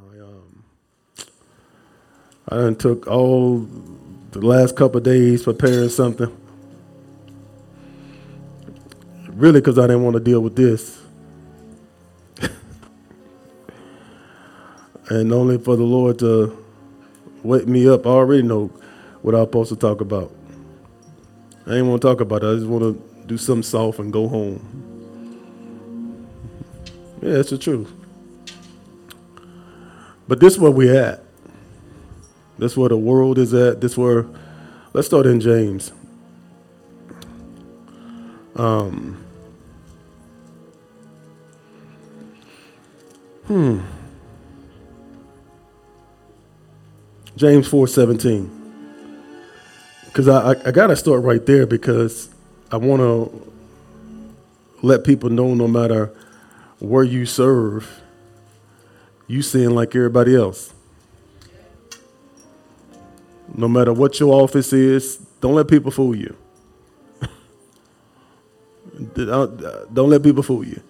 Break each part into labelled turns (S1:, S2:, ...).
S1: I done took all the last couple of days preparing something. Really, because I didn't want to deal with this. And only for the Lord to wake me up. I already know what I'm supposed to talk about. I ain't want to talk about it. I just want to do something soft and go home. Yeah, it's the truth. But this is where we're at. This is where the world is at. This where, let's start in James. James 4:17. Because I got to start right there because I want to let people know no matter where you serve, you sin like everybody else. No matter what your office is, don't let people fool you. Don't let people fool you.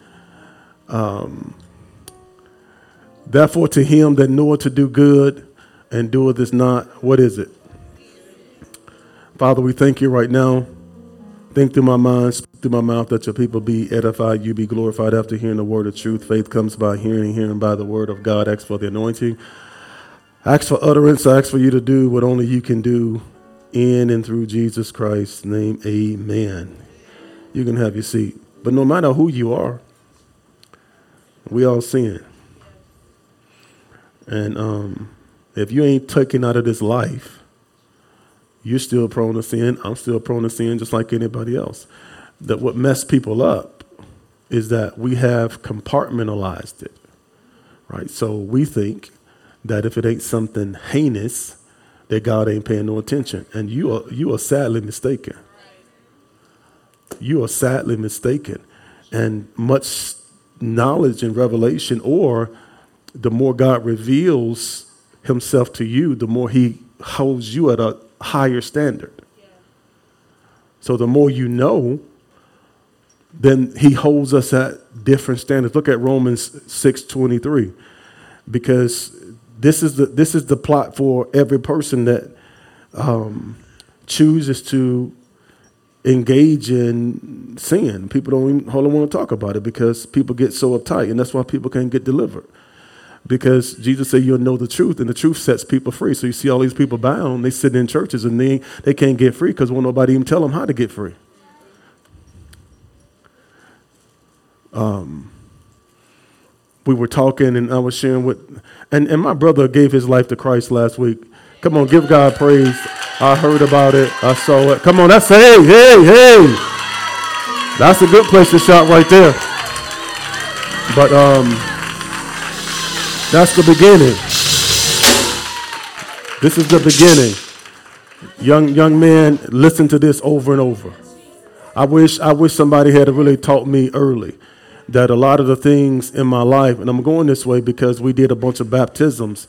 S1: Therefore, to him that knoweth to do good and doeth is not, what is it? Father, we thank you right now. Think through my mind, speak through my mouth, that your people be edified, you be glorified after hearing the word of truth. Faith comes by hearing, and hearing by the word of God. Ask for the anointing. Ask for utterance. Ask for you to do what only you can do in and through Jesus Christ's name. Amen. You can have your seat. But no matter who you are, we all sin. And if you ain't taken out of this life, you're still prone to sin. I'm still prone to sin just like anybody else. That what messed people up is that we have compartmentalized it, right? So we think that if it ain't something heinous, that God ain't paying no attention. And you are sadly mistaken. You are sadly mistaken. And much knowledge and revelation, or the more God reveals himself to you, the more he holds you at a higher standard. Yeah. So the more you know, then he holds us at different standards. Look at Romans 6:23, because this is the plot for every person that chooses to engage in sin. People don't even want to talk about it because people get so uptight, and that's why people can't get delivered. Because Jesus said you'll know the truth, and the truth sets people free. So you see all these people bound, they sit in churches, and they can't get free because won't nobody even tell them how to get free. We were talking, and I was sharing and my brother gave his life to Christ last week. Come on, give God praise. I heard about it. I saw it. Come on, that's hey. That's a good place to shout right there. But that's the beginning. This is the beginning. Young man, listen to this over and over. I wish somebody had really taught me early that a lot of the things in my life, and I'm going this way because we did a bunch of baptisms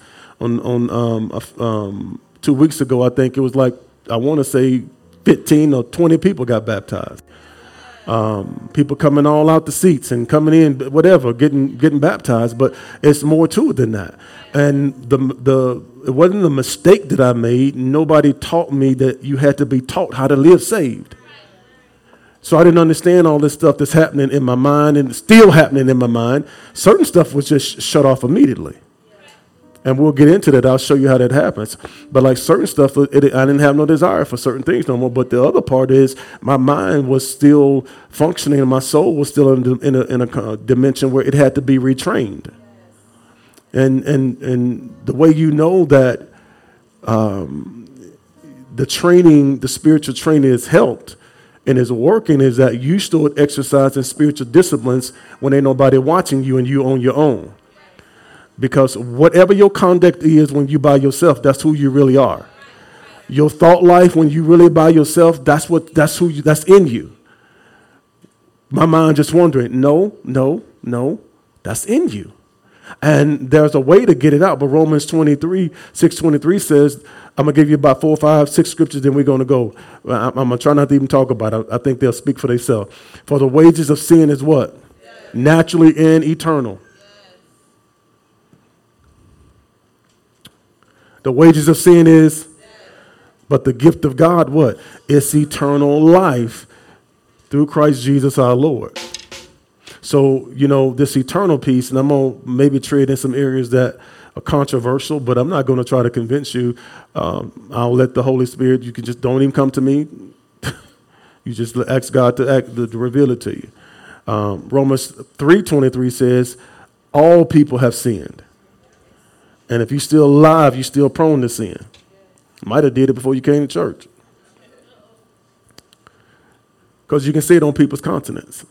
S1: on 2 weeks ago. I think it was like, I want to say 15 or 20 people got baptized. People coming all out the seats and coming in, whatever, getting baptized. But it's more to it than that. And it wasn't a mistake that I made. Nobody taught me that you had to be taught how to live saved. So I didn't understand all this stuff that's happening in my mind and still happening in my mind. Certain stuff was just shut off immediately. And we'll get into that. I'll show you how that happens. But like certain stuff, I didn't have no desire for certain things no more. But the other part is my mind was still functioning and my soul was still in a dimension where it had to be retrained. And the way you know that the spiritual training is helped and is working is that you start exercising spiritual disciplines when ain't nobody watching you and you on your own. Because whatever your conduct is when you by yourself, that's who you really are. Your thought life when you really by yourself, that's in you. My mind just wondering, no, that's in you. And there's a way to get it out. But Romans 6:23 says, I'm going to give you about 4, 5, 6 scriptures, then we're going to go. I'm going to try not to even talk about it. I think they'll speak for themselves. For the wages of sin is what? Naturally and eternal. The wages of sin is, but the gift of God, what? It's eternal life through Christ Jesus our Lord. So, this eternal piece, and I'm going to maybe tread in some areas that are controversial, but I'm not going to try to convince you. I'll let the Holy Spirit, you can just don't even come to me. You just ask God to reveal it to you. Romans 3:23 says, all people have sinned. And if you're still alive, you're still prone to sin. Might have did it before you came to church. Because you can see it on people's countenance.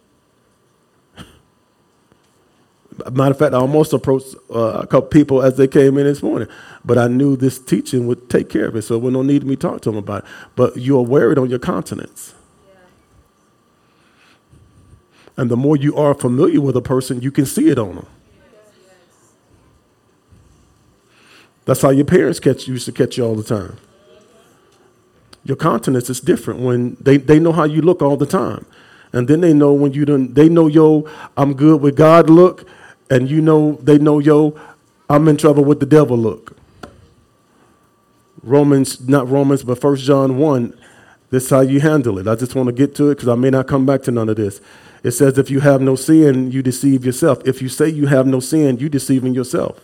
S1: Matter of fact, I almost approached a couple people as they came in this morning, but I knew this teaching would take care of it, so it would no need me to talk to them about it. But you're aware it on your countenance. Yeah. And the more you are familiar with a person, you can see it on them. That's how your parents used to catch you all the time. Your countenance is different when they know how you look all the time. And then they know when they know, yo, I'm good with God look. And they know, yo, I'm in trouble with the devil look. Not Romans, but 1 John 1, this is how you handle it. I just want to get to it because I may not come back to none of this. It says, if you have no sin, you deceive yourself. If you say you have no sin, you're deceiving yourself.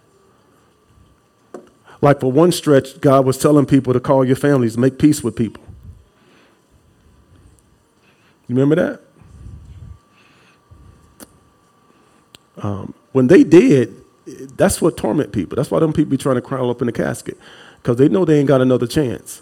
S1: Like for one stretch, God was telling people to call your families, make peace with people. You remember that? When they did, that's what torment people. That's why them people be trying to crawl up in the casket, because they know they ain't got another chance.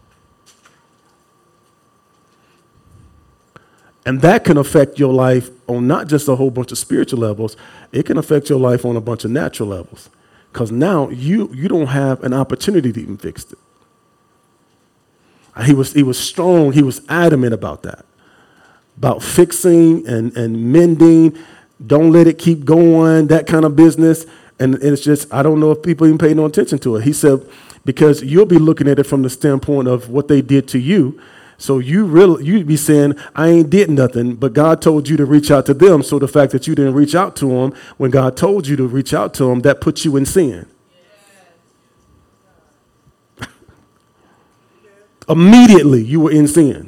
S1: And that can affect your life on not just a whole bunch of spiritual levels. It can affect your life on a bunch of natural levels, because now you don't have an opportunity to even fix it. He was strong. He was adamant about that, about fixing and mending. Don't let it keep going, that kind of business. And it's just, I don't know if people even pay no attention to it. He said, because you'll be looking at it from the standpoint of what they did to you. So you'd be saying, I ain't did nothing, but God told you to reach out to them. So the fact that you didn't reach out to them when God told you to reach out to them, that puts you in sin. Immediately you were in sin.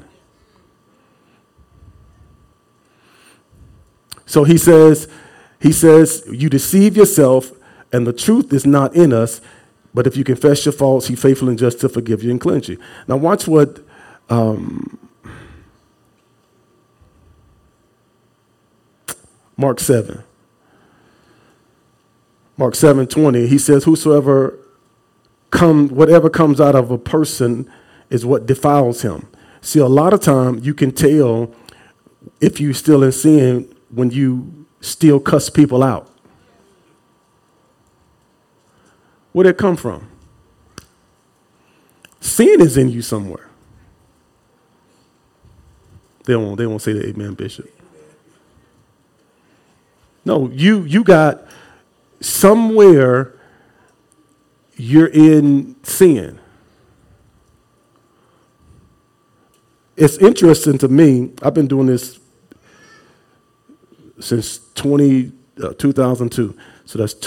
S1: So he says, you deceive yourself, and the truth is not in us. But if you confess your faults, he's faithful and just to forgive you and cleanse you. Now watch what Mark 7. Mark 7:20, he says, whatever comes out of a person is what defiles him. See, a lot of time you can tell if you're still in sin when you still cuss people out. Where'd it come from? Sin is in you somewhere. They won't say the amen, Bishop. No, you got somewhere you're in sin. It's interesting to me. I've been doing this since 2002. So that's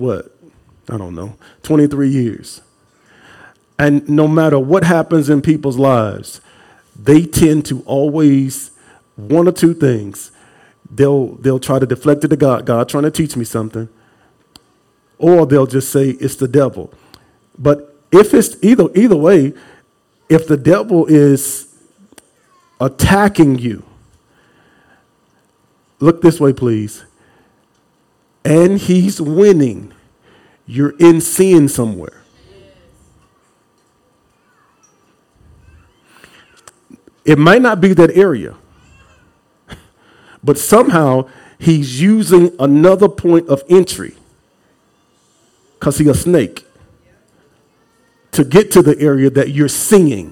S1: 23 years. And no matter what happens in people's lives, they tend to always, one or two things, they'll try to deflect it to God. God trying to teach me something. Or they'll just say it's the devil. But if it's either way, if the devil is attacking you, look this way, please. And he's winning. You're in sin somewhere. It might not be that area, but somehow he's using another point of entry, because he's a snake, to get to the area that you're singing.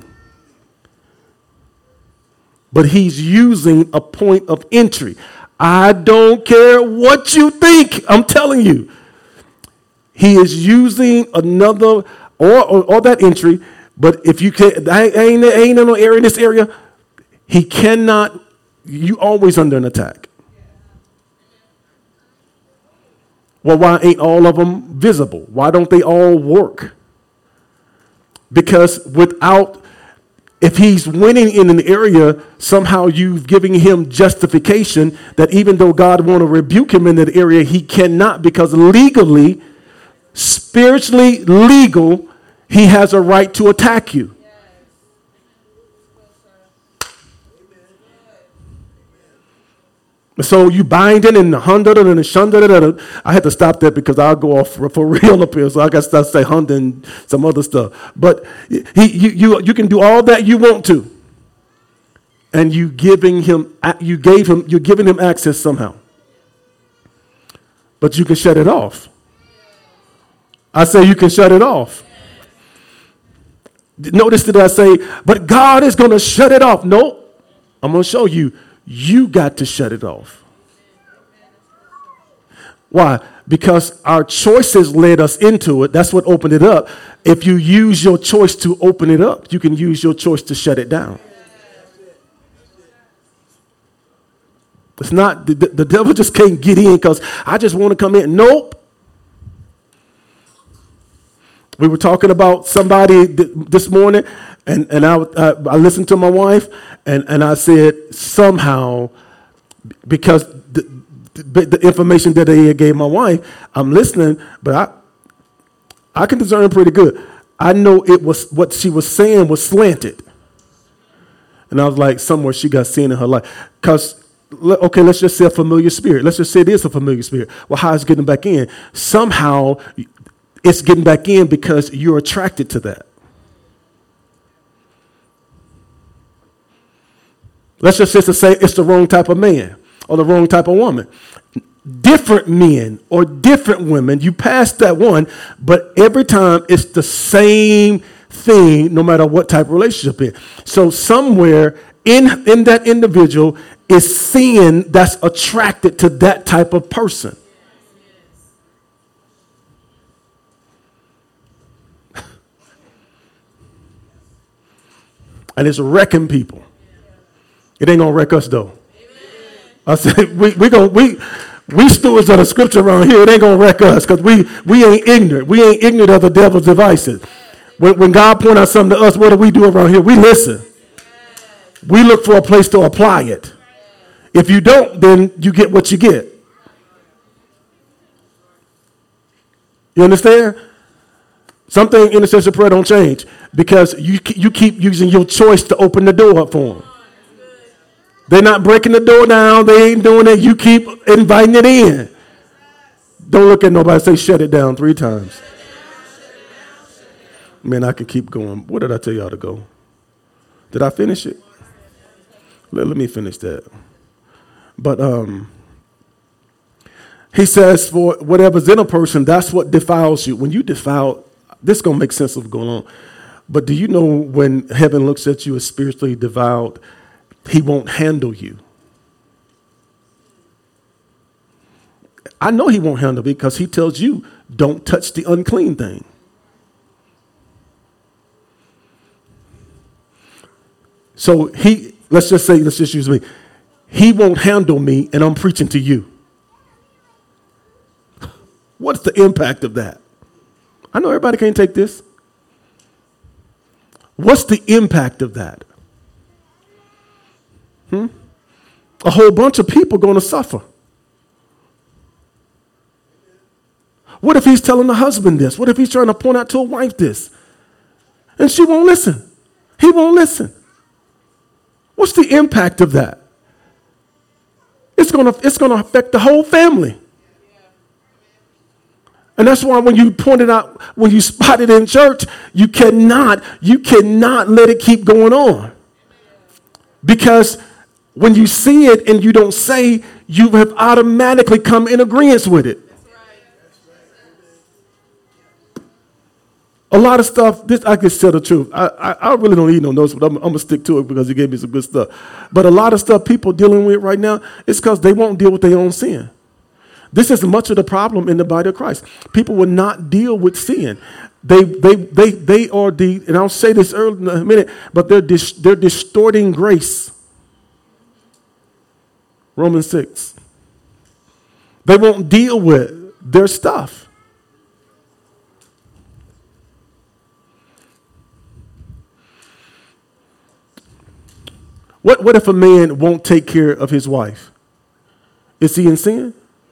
S1: But he's using a point of entry. I don't care what you think. I'm telling you. He is using another or that entry. But if you can't, ain't no area in this area, he cannot. You always under an attack. Well, why ain't all of them visible? Why don't they all work? Because if he's winning in an area, somehow you've given him justification that even though God want to rebuke him in that area, he cannot, because legally, spiritually legal, he has a right to attack you. So you bind it in the hundred and the shunda. I had to stop that because I'll go off for real up here. So I got to start say hundred and some other stuff. But you can do all that you want to, and you're giving him access somehow. But you can shut it off. I say you can shut it off. Notice that I say, but God is going to shut it off. No, I'm going to show you. You got to shut it off. Why? Because our choices led us into it. That's what opened it up. If you use your choice to open it up, you can use your choice to shut it down. It's not, the devil just can't get in because I just want to come in. Nope. We were talking about somebody this morning, and I listened to my wife, and I said somehow, because the information that they gave my wife, I'm listening, but I can discern pretty good. I know it was what she was saying was slanted, and I was like, somewhere she got sin in her life. Because okay, let's just say a familiar spirit. Let's just say it is a familiar spirit. Well, how is it getting back in? Somehow it's getting back in because you're attracted to that. Let's just say it's the wrong type of man or the wrong type of woman. Different men or different women, you pass that one, but every time it's the same thing, no matter what type of relationship it is. So somewhere in that individual is sin that's attracted to that type of person. And it's wrecking people. It ain't gonna wreck us though. I said we stewards of the scripture around here. It ain't gonna wreck us because we ain't ignorant. We ain't ignorant of the devil's devices. When God point out something to us, what do we do around here? We listen. We look for a place to apply it. If you don't, then you get what you get. You understand? Something intercessory prayer don't change because you keep using your choice to open the door up for them. They're not breaking the door down. They ain't doing it. You keep inviting it in. Don't look at nobody and say, shut it down 3 times. Man, I could keep going. What did I tell y'all to go? Did I finish it? Let me finish that. But he says, for whatever's in a person, that's what defiles you. When you defile, this is going to make sense of what's going on. But do you know when heaven looks at you as spiritually defiled, he won't handle you? I know he won't handle me because he tells you, don't touch the unclean thing. So let's just use me. He won't handle me and I'm preaching to you. What's the impact of that? I know everybody can't take this. What's the impact of that? A whole bunch of people going to suffer. What if he's telling the husband this? What if he's trying to point out to a wife this? And she won't listen. He won't listen. What's the impact of that? It's going to affect the whole family. And that's why when you pointed out, when you spot it in church, you cannot let it keep going on. Because when you see it and you don't say, you have automatically come in agreement with it. A lot of stuff, this I can tell the truth. I really don't need no notes, but I'm going to stick to it because he gave me some good stuff. But a lot of stuff people dealing with right now, it's because they won't deal with their own sin. This is much of the problem in the body of Christ. People will not deal with sin. They are and I'll say this early in a minute, but they're distorting grace. Romans 6. They won't deal with their stuff. What if a man won't take care of his wife? Is he in sin?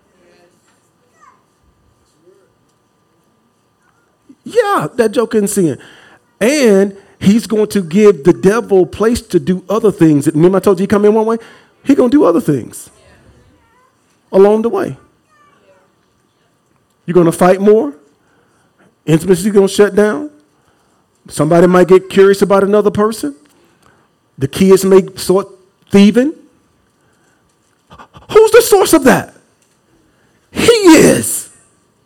S1: Yeah, that joker in sin. And he's going to give the devil place to do other things. Remember I told you he come in one way? He's going to do other things along the way. You're going to fight more. Intimacy is going to shut down. Somebody might get curious about another person. The kids may start thieving. Who's the source of that? He is.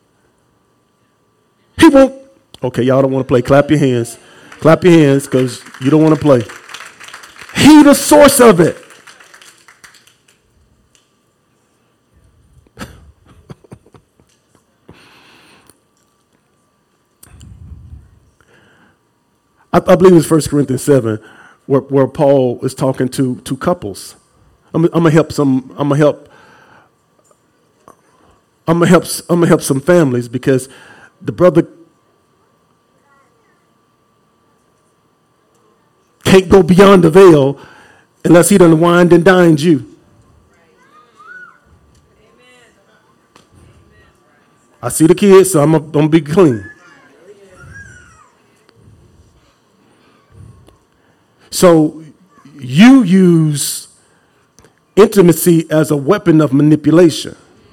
S1: He won't. Okay, y'all don't want to play. Clap your hands. Clap your hands because you don't want to play. He the source of it. I believe it's 1 Corinthians 7 where Paul is talking to couples. I'm gonna help some families because the brother can't go beyond the veil unless he done wined and dined you. I see the kids, so I'm gonna be clean. So you use intimacy as a weapon of manipulation.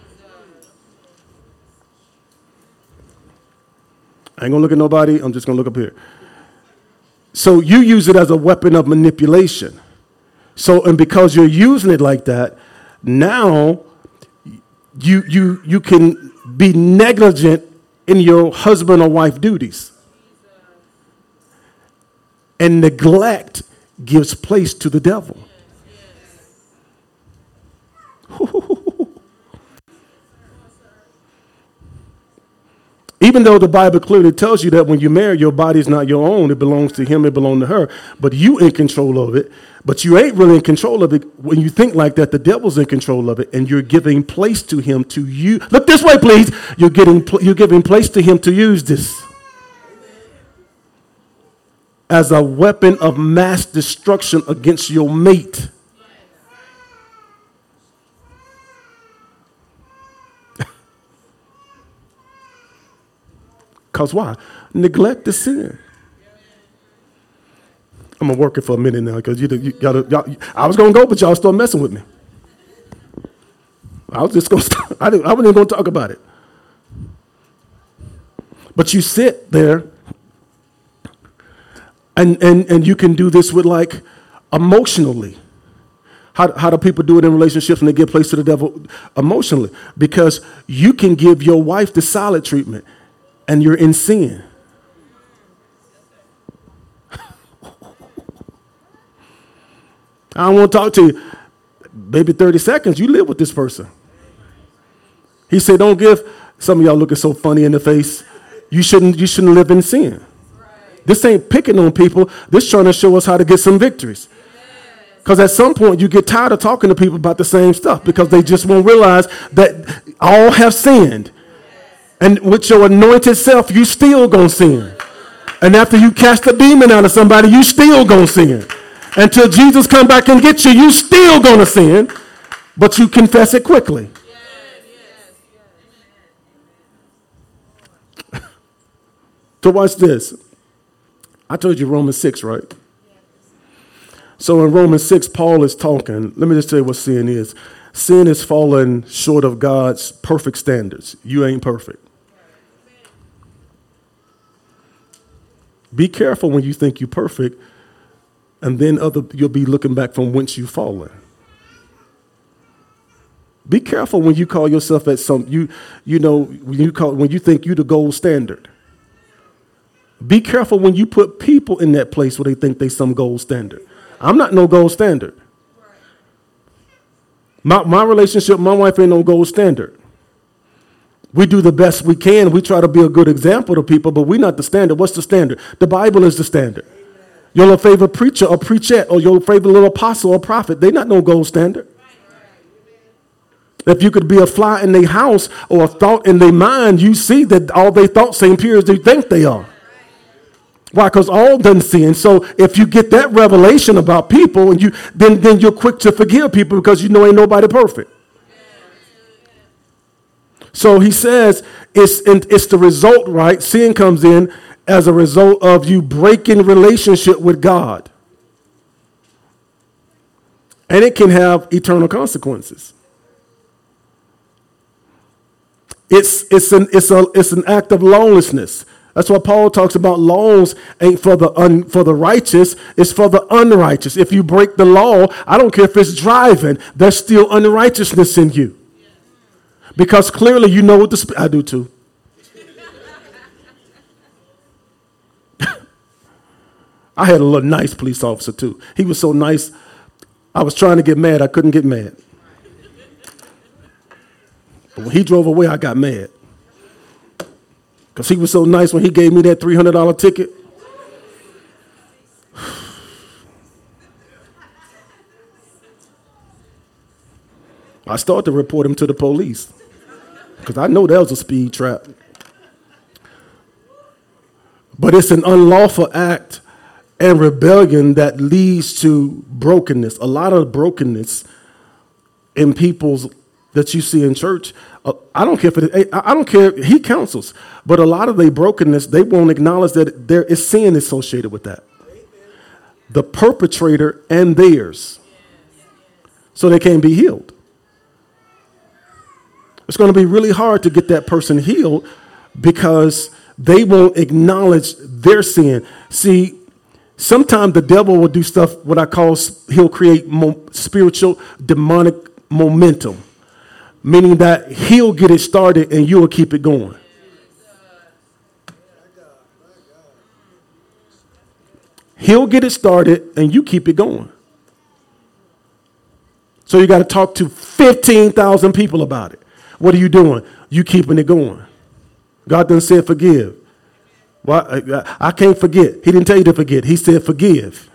S1: I ain't gonna look at nobody, I'm just gonna look up here. So you use it as a weapon of manipulation. So, and because you're using it like that, now you can be negligent in your husband or wife duties. And neglect gives place to the devil. Even though the Bible clearly tells you that when you marry, your body is not your own. It belongs to him. It belongs to her. But you in control of it. But you ain't really in control of it. When you think like that, the devil's in control of it. And you're giving place to him to use. Look this way, please. You're giving place to him to use this as a weapon of mass destruction against your mate. Because why? Neglect is sin. I'm going to work it for a minute now because I was going to go, but y'all start messing with me. I was just going to start. I wasn't even going to talk about it. But you sit there and you can do this with like emotionally. How do people do it in relationships when they give place to the devil? Emotionally. Because you can give your wife the silent treatment and you're in sin. I don't want to talk to you. Maybe 30 seconds, you live with this person. He said, don't give, some of y'all looking so funny in the face. You shouldn't live in sin. This ain't picking on people. This trying to show us how to get some victories. Because at some point you get tired of talking to people about the same stuff because they just won't realize that all have sinned. And with your anointed self, you still gonna sin. And after you cast a demon out of somebody, you still gonna sin. Until Jesus come back and get you, you still gonna sin. But you confess it quickly. So watch this. I told you Romans 6, right? So in Romans 6, Paul is talking. Let me just tell you what sin is. Sin is falling short of God's perfect standards. You ain't perfect. Be careful when you think you're perfect, and then you'll be looking back from whence you've fallen. Be careful when you call yourself at when you think you're the gold standard. Be careful when you put people in that place where they think they some gold standard. I'm not no gold standard. My relationship, my wife ain't no gold standard. We do the best we can. We try to be a good example to people, but we're not the standard. What's the standard? The Bible is the standard. Your little favorite preacher or preachette or your favorite little apostle or prophet, they're not no gold standard. If you could be a fly in their house or a thought in their mind, you see that all they thoughts ain't pure as they think they are. Why? Because all done sin. So if you get that revelation about people, and then you're quick to forgive people because you know ain't nobody perfect. So he says it's the result, right? Sin comes in as a result of you breaking relationship with God. And it can have eternal consequences. It's an act of lawlessness. That's why Paul talks about laws ain't for the righteous, it's for the unrighteous. If you break the law, I don't care if it's driving, there's still unrighteousness in you. Because clearly you know what I do too. I had a little nice police officer too. He was so nice, I was trying to get mad, I couldn't get mad. But when he drove away, I got mad. Because he was so nice when he gave me that $300 ticket. I started to report him to the police. Because I know that was a speed trap. But it's an unlawful act and rebellion that leads to brokenness. A lot of brokenness in people's that you see in church. I don't care I don't care. He counsels, but a lot of the brokenness, they won't acknowledge that there is sin associated with that. The perpetrator and theirs, so they can't be healed. It's going to be really hard to get that person healed because they won't acknowledge their sin. See, sometimes the devil will do stuff, what I call, he'll create spiritual demonic momentum, meaning that he'll get it started and you'll keep it going. He'll get it started and you keep it going. So you got to talk to 15,000 people about it. What are you doing? You keeping it going. God done said forgive. Well, I can't forget. He didn't tell you to forget. He said forgive.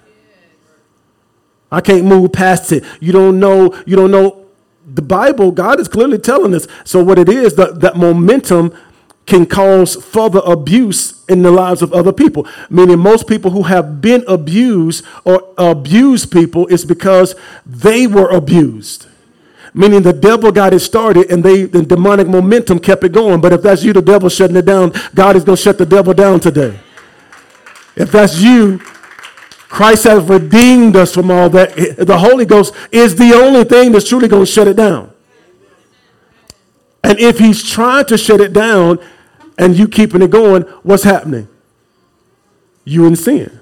S1: I can't move past it. You don't know. The Bible, God is clearly telling us. So what it is, that momentum can cause further abuse in the lives of other people. Meaning most people who have been abused or abuse people is because they were abused. Meaning the devil got it started and the demonic momentum kept it going. But if that's you, the devil shutting it down, God is going to shut the devil down today. If that's you, Christ has redeemed us from all that. The Holy Ghost is the only thing that's truly going to shut it down. And if he's trying to shut it down and you keeping it going, what's happening? You in sin.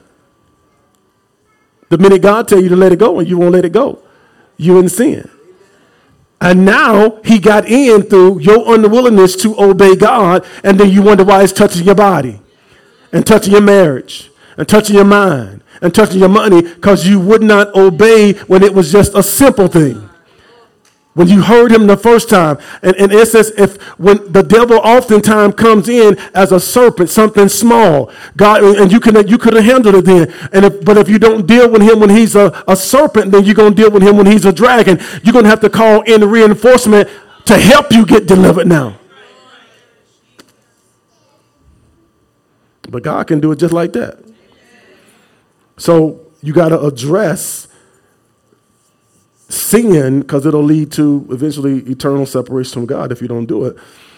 S1: The minute God tell you to let it go and you won't let it go, you in sin. And now he got in through your unwillingness to obey God, and then you wonder why it's touching your body and touching your marriage and touching your mind and touching your money, because you would not obey when it was just a simple thing. When you heard him the first time. And it says when the devil oftentimes comes in as a serpent, something small, God, and you could have handled it then. But if you don't deal with him when he's a serpent, then you're going to deal with him when he's a dragon. You're going to have to call in reinforcement to help you get delivered now. But God can do it just like that. So you got to address sin, because it'll lead to eventually eternal separation from God if you don't do it.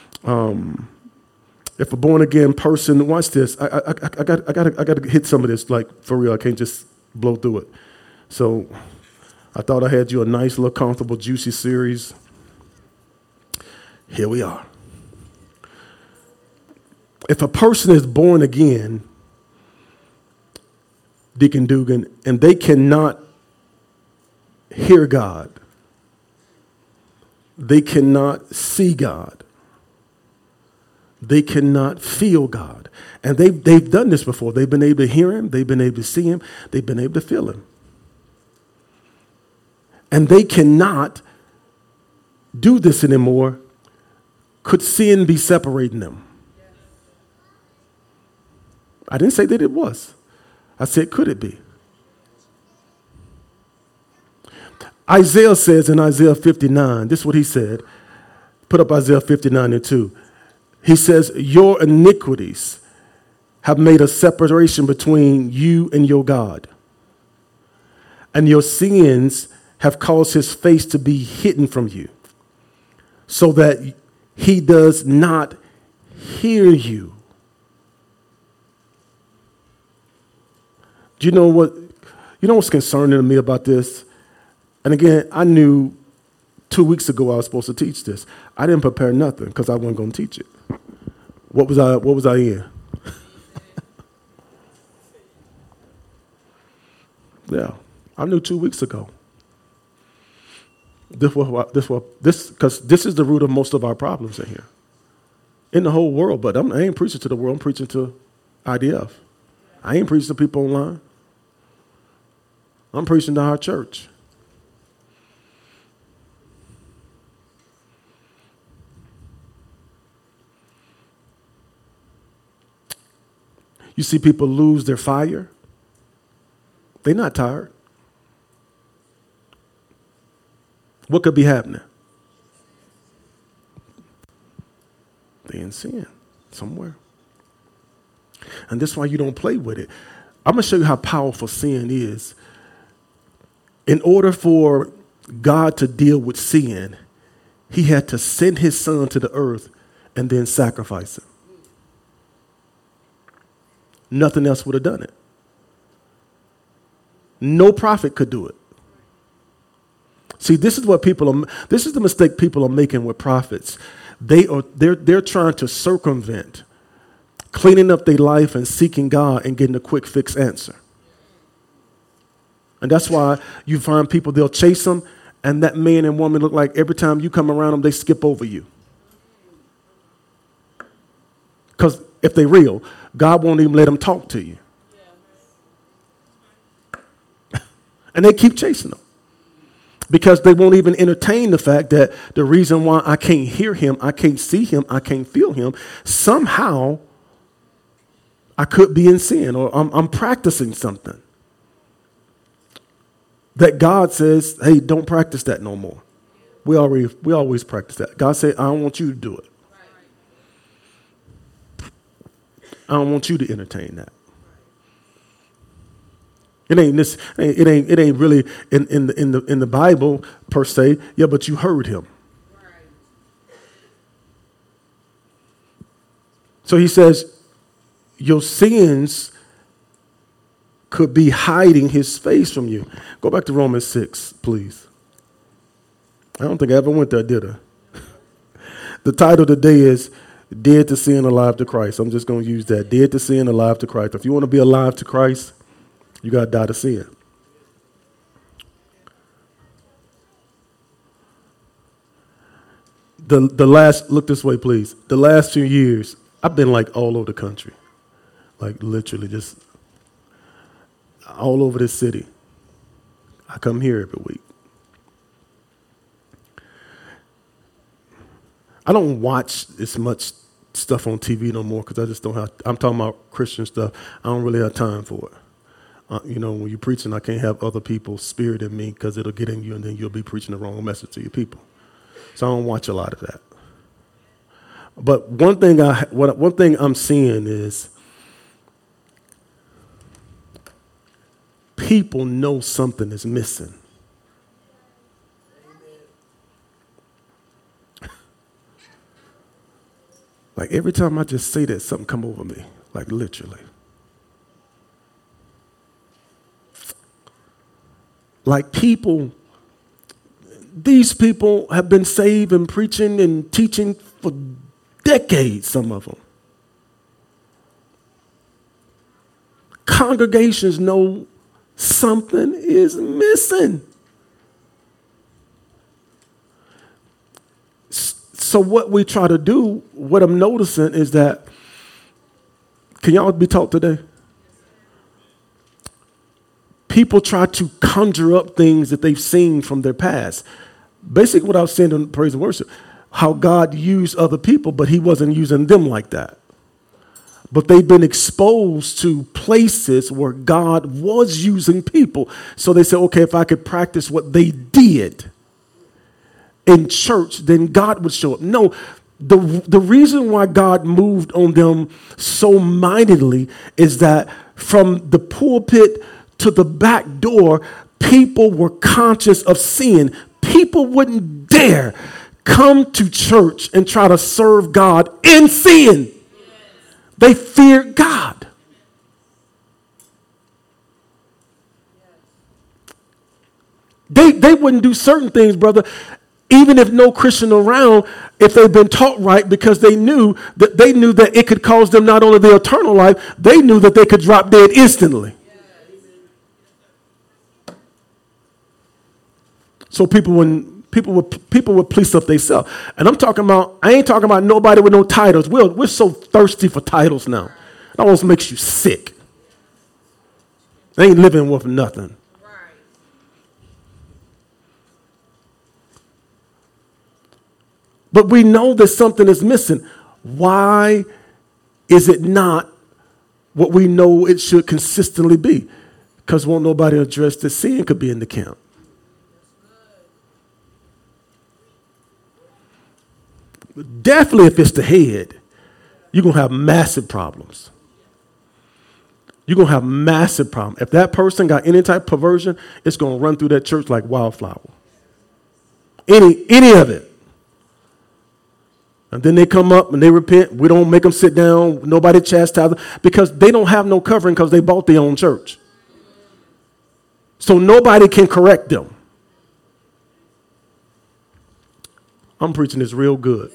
S1: If a born again person, watch this. I got to hit some of this, like for real. I can't just blow through it. So I thought I had you a nice little comfortable juicy series. Here we are. If a person is born again, Deacon Dugan, and they cannot hear God, they cannot see God, they cannot feel God. And they've done this before. They've been able to hear him, they've been able to see him, they've been able to feel him. And they cannot do this anymore. Could sin be separating them? I didn't say that it was. I said, could it be? Isaiah says in Isaiah 59, this is what he said. Put up Isaiah 59:2. He says, your iniquities have made a separation between you and your God. And your sins have caused his face to be hidden from you, so that he does not hear you. Do you know what's concerning to me about this? And again, I knew 2 weeks ago I was supposed to teach this. I didn't prepare nothing because I wasn't going to teach it. What was I in? Yeah, I knew 2 weeks ago. Because this is the root of most of our problems in here, in the whole world. But I ain't preaching to the world. I'm preaching to IDF. I ain't preaching to people online. I'm preaching to our church. You see people lose their fire. They're not tired. What could be happening? They're in sin somewhere. And that's why you don't play with it. I'm going to show you how powerful sin is. In order for God to deal with sin, he had to send his son to the earth and then sacrifice him. Nothing else would have done it. No prophet could do it. See, this is the mistake people are making with prophets. They're trying to circumvent cleaning up their life and seeking God and getting a quick fix answer. And that's why you find people, they'll chase them, and that man and woman look like every time you come around them, they skip over you. Because if they're real, God won't even let them talk to you. And they keep chasing them. Because they won't even entertain the fact that the reason why I can't hear him, I can't see him, I can't feel him, somehow I could be in sin, or I'm practicing something that God says, hey, don't practice that no more. We always practice that. God said, I don't want you to do it. I don't want you to entertain that. It ain't really in the Bible per se. Yeah, but you heard him. So he says, your sins could be hiding his face from you. Go back to Romans 6, please. I don't think I ever went there, did I? The title today is Dead to Sin, Alive to Christ. I'm just going to use that. Dead to Sin, Alive to Christ. If you want to be alive to Christ, you got to die to sin. Look this way, please. The last few years, I've been like all over the country. Like literally just all over this city. I come here every week. I don't watch as much stuff on TV no more because I just don't have, I'm talking about Christian stuff. I don't really have time for it. When you're preaching, I can't have other people's spirit in me because it'll get in you and then you'll be preaching the wrong message to your people. So I don't watch a lot of that. But one thing I'm seeing is people know something is missing. Like every time I just say that, something come over me, like literally. Like these people have been saved and preaching and teaching for decades, some of them. Congregations know something is missing. So what we try to do, what I'm noticing is that, can y'all be taught today? People try to conjure up things that they've seen from their past. Basically what I was saying in praise and worship, how God used other people, but he wasn't using them like that. But they've been exposed to places where God was using people. So they said, okay, if I could practice what they did in church, then God would show up. No, the reason why God moved on them so mightily is that from the pulpit to the back door, people were conscious of sin. People wouldn't dare come to church and try to serve God in sin. They feared God. They wouldn't do certain things, brother, even if no Christian around, if they've been taught right, because they knew that it could cause them not only their eternal life, they knew that they could drop dead instantly. So people would police up themselves. And I ain't talking about nobody with no titles. We're so thirsty for titles now. It almost makes you sick. They ain't living with nothing. But we know that something is missing. Why is it not what we know it should consistently be? Because won't nobody address that sin could be in the camp. Definitely if it's the head, you're going to have massive problems. You're going to have massive problems. If that person got any type of perversion, it's going to run through that church like wildflower. Any of it. And then they come up and they repent. We don't make them sit down. Nobody chastise them because they don't have no covering because they bought their own church. So nobody can correct them. I'm preaching this real good.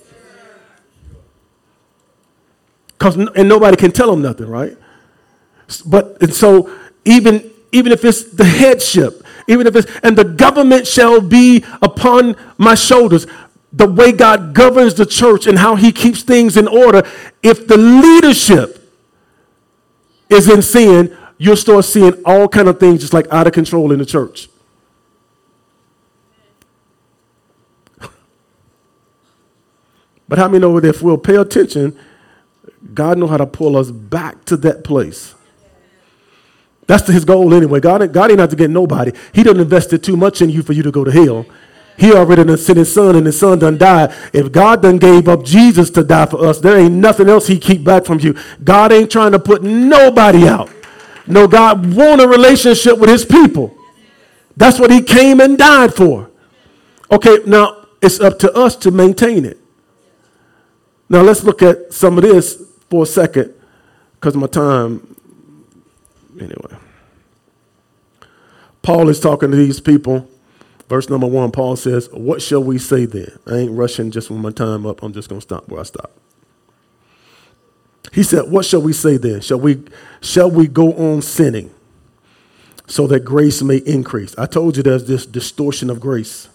S1: And nobody can tell them nothing, right? And so even if it's the headship, even if it's, and the government shall be upon my shoulders, the way God governs the church and how he keeps things in order, if the leadership is in sin, you'll start seeing all kind of things just like out of control in the church. But how many know that if we'll pay attention, God knows how to pull us back to that place. That's his goal anyway. God ain't out to get nobody. He done invested too much in you for you to go to hell. He already done sent his son, and his son done died. If God done gave up Jesus to die for us, there ain't nothing else he keep back from you. God ain't trying to put nobody out. No, God want a relationship with his people. That's what he came and died for. Okay, now it's up to us to maintain it. Now let's look at some of this for a second, because my time, anyway. Paul is talking to these people. Verse number 1, Paul says, what shall we say then? I ain't rushing just when my time up. I'm just going to stop where I stop. He said, what shall we say then? Shall we go on sinning so that grace may increase? I told you there's this distortion of grace.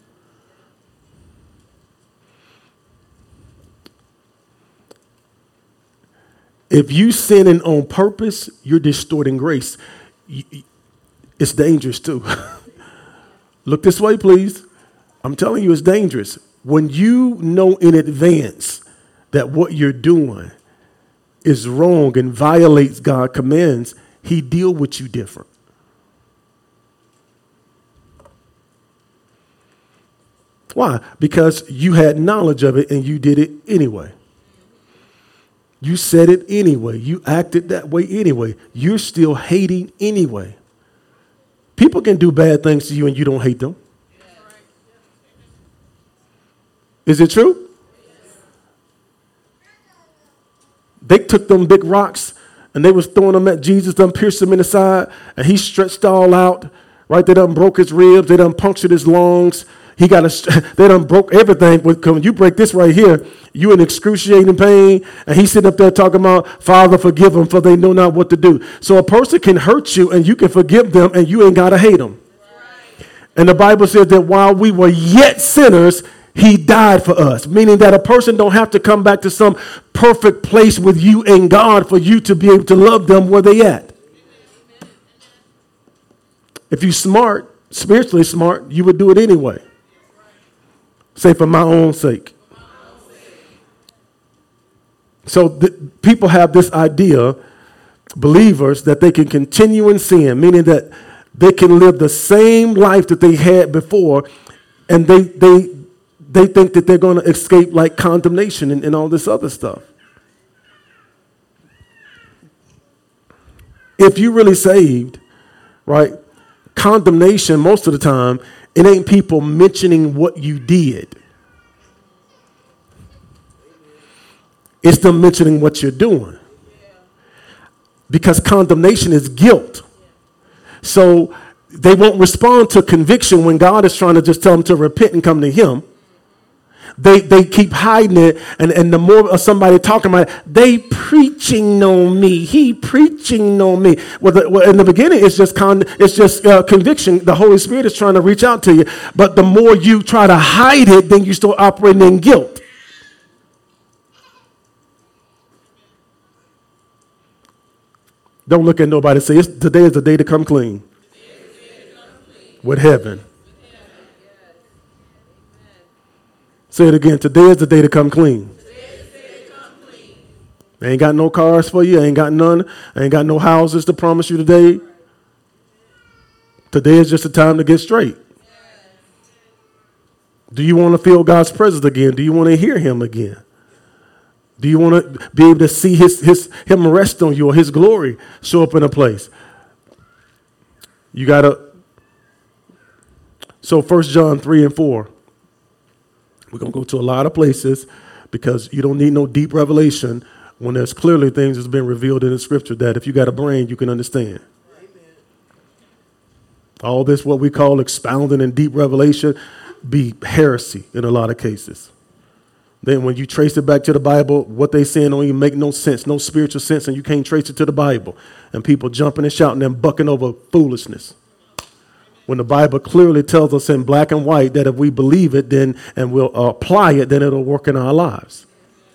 S1: If you sinning on purpose, you're distorting grace. It's dangerous too. Look this way, please. I'm telling you, it's dangerous. When you know in advance that what you're doing is wrong and violates God's commands, he deal with you different. Why? Because you had knowledge of it and you did it anyway. You said it anyway. You acted that way anyway. You're still hating anyway. People can do bad things to you and you don't hate them. Is it true? They took them big rocks and they was throwing them at Jesus, done pierced him in the side, and he stretched all out. Right? They done broke his ribs. They done punctured his lungs. They done broke everything. When you break this right here, you in excruciating pain, and he's sitting up there talking about, Father, forgive them, for they know not what to do. So a person can hurt you, and you can forgive them, and you ain't got to hate them. Right. And the Bible says that while we were yet sinners, he died for us, meaning that a person don't have to come back to some perfect place with you and God for you to be able to love them where they at. If you smart, spiritually smart, you would do it anyway. Say, for my own sake. So people have this idea, believers, that they can continue in sin, meaning that they can live the same life that they had before, and they think that they're going to escape like condemnation and all this other stuff. If you really saved, right, condemnation most of the time, it ain't people mentioning what you did. It's them mentioning what you're doing. Because condemnation is guilt. So they won't respond to conviction when God is trying to just tell them to repent and come to him. They keep hiding it, and the more somebody talking about it, they preaching on me. He preaching on me. Well, in the beginning, it's just conviction. The Holy Spirit is trying to reach out to you. But the more you try to hide it, then you start operating in guilt. Don't look at nobody and say, today is the day to come clean with heaven. Say it again. Today is the day to come clean. I ain't got no cars for you. I ain't got none. I ain't got no houses to promise you today. Today is just the time to get straight. Do you want to feel God's presence again? Do you want to hear him again? Do you want to be able to see him rest on you or his glory show up in a place? You got to. So 1 John 3 and 4. We're going to go to a lot of places because you don't need no deep revelation when there's clearly things that's been revealed in the scripture that if you got a brain, you can understand. Amen. All this, what we call expounding and deep revelation, be heresy in a lot of cases. Then when you trace it back to the Bible, what they saying don't even make no sense, no spiritual sense, and you can't trace it to the Bible. And people jumping and shouting and bucking over foolishness. When the Bible clearly tells us in black and white that if we believe it then and we'll apply it, then it'll work in our lives.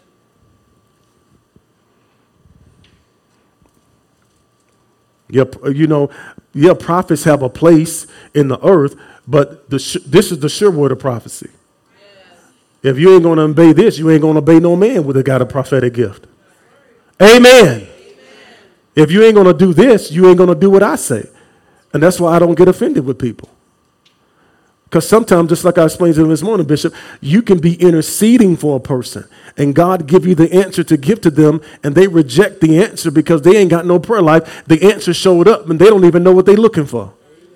S1: Prophets have a place in the earth, but this is the sure word of prophecy. If you ain't going to obey this, you ain't going to obey no man with got a prophetic gift. Amen. If you ain't going to do this, you ain't going to do what I say. And that's why I don't get offended with people. Because sometimes, just like I explained to them this morning, Bishop, you can be interceding for a person and God give you the answer to give to them and they reject the answer because they ain't got no prayer life. The answer showed up and they don't even know what they're looking for.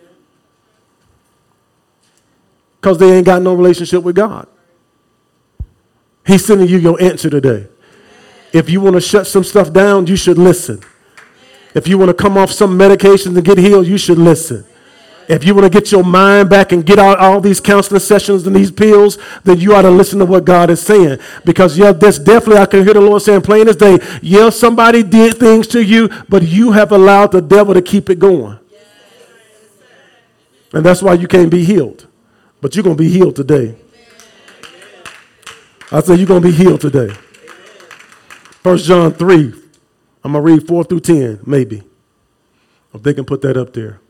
S1: Because they ain't got no relationship with God. He's sending you your answer today. If you want to shut some stuff down, you should listen. If you want to come off some medications and get healed, you should listen. If you want to get your mind back and get out all these counseling sessions and these pills, then you ought to listen to what God is saying. Because, that's definitely, I can hear the Lord saying plain as day, somebody did things to you, but you have allowed the devil to keep it going. And that's why you can't be healed. But you're going to be healed today. I say you're going to be healed today. 1 John 3. I'm going to read 4 through 10, maybe. If they can put that up there.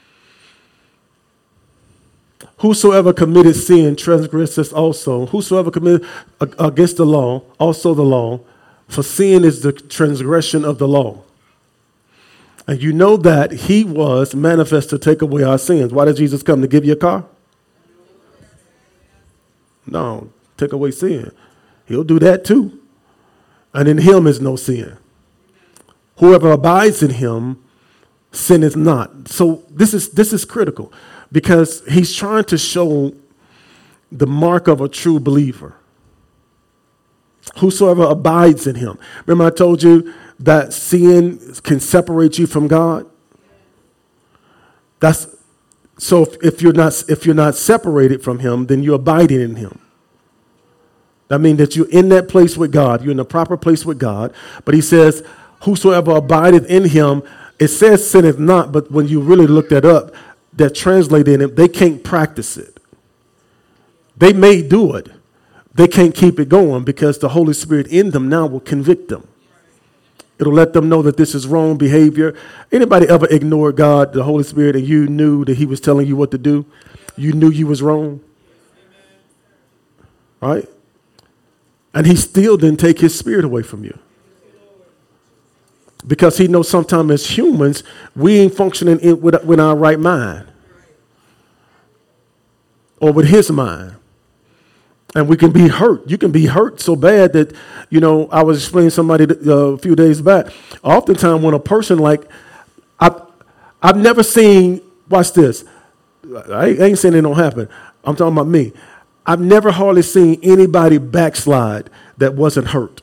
S1: Whosoever committed sin transgresseth also. Whosoever committed against the law, also the law. For sin is the transgression of the law. And you know that he was manifest to take away our sins. Why did Jesus come? To give you a car? No, take away sin. He'll do that too. And in him is no sin. Whoever abides in him sinneth not. So this is critical because he's trying to show the mark of a true believer. Whosoever abides in him. Remember I told you that sin can separate you from God? So if you're not separated from him, then you're abiding in him. That means that you're in that place with God. You're in the proper place with God. But he says, whosoever abideth in him, it says sinneth not, but when you really look that up, that translated in it, they can't practice it. They may do it. They can't keep it going because the Holy Spirit in them now will convict them. It'll let them know that this is wrong behavior. Anybody ever ignored God, the Holy Spirit, and you knew that he was telling you what to do? You knew you was wrong. Right? And he still didn't take his spirit away from you. Because he knows sometimes as humans, we ain't functioning with our right mind. Or with his mind. And we can be hurt. You can be hurt so bad that, I was explaining to somebody a few days back. Oftentimes when a person I've never seen, watch this. I ain't saying it don't happen. I'm talking about me. I've never hardly seen anybody backslide that wasn't hurt.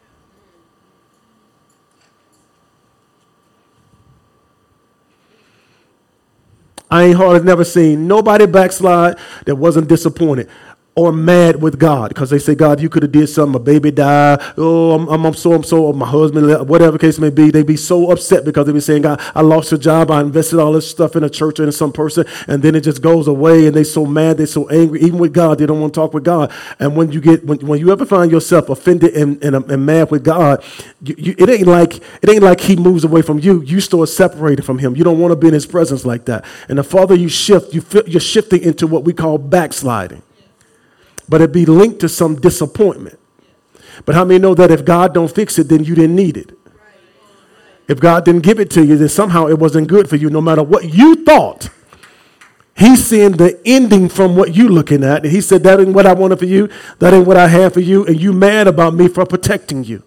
S1: I ain't hardly never seen nobody backslide that wasn't disappointed or mad with God because they say, God, you could have did something. My baby died. Oh, I'm so, or my husband, whatever case may be. They be so upset because they be saying, God, I lost a job. I invested all this stuff in a church or in some person. And then it just goes away and they so mad. They so angry. Even with God, they don't want to talk with God. And when you ever find yourself offended and mad with God, it ain't like he moves away from you. You still separated from him. You don't want to be in his presence like that. And the farther you shift, you're shifting into what we call backsliding. But it be linked to some disappointment. But how many know that if God don't fix it, then you didn't need it? If God didn't give it to you, then somehow it wasn't good for you, no matter what you thought. He's seeing the ending from what you looking at. And he said, that ain't what I wanted for you. That ain't what I had for you. And you mad about me for protecting you.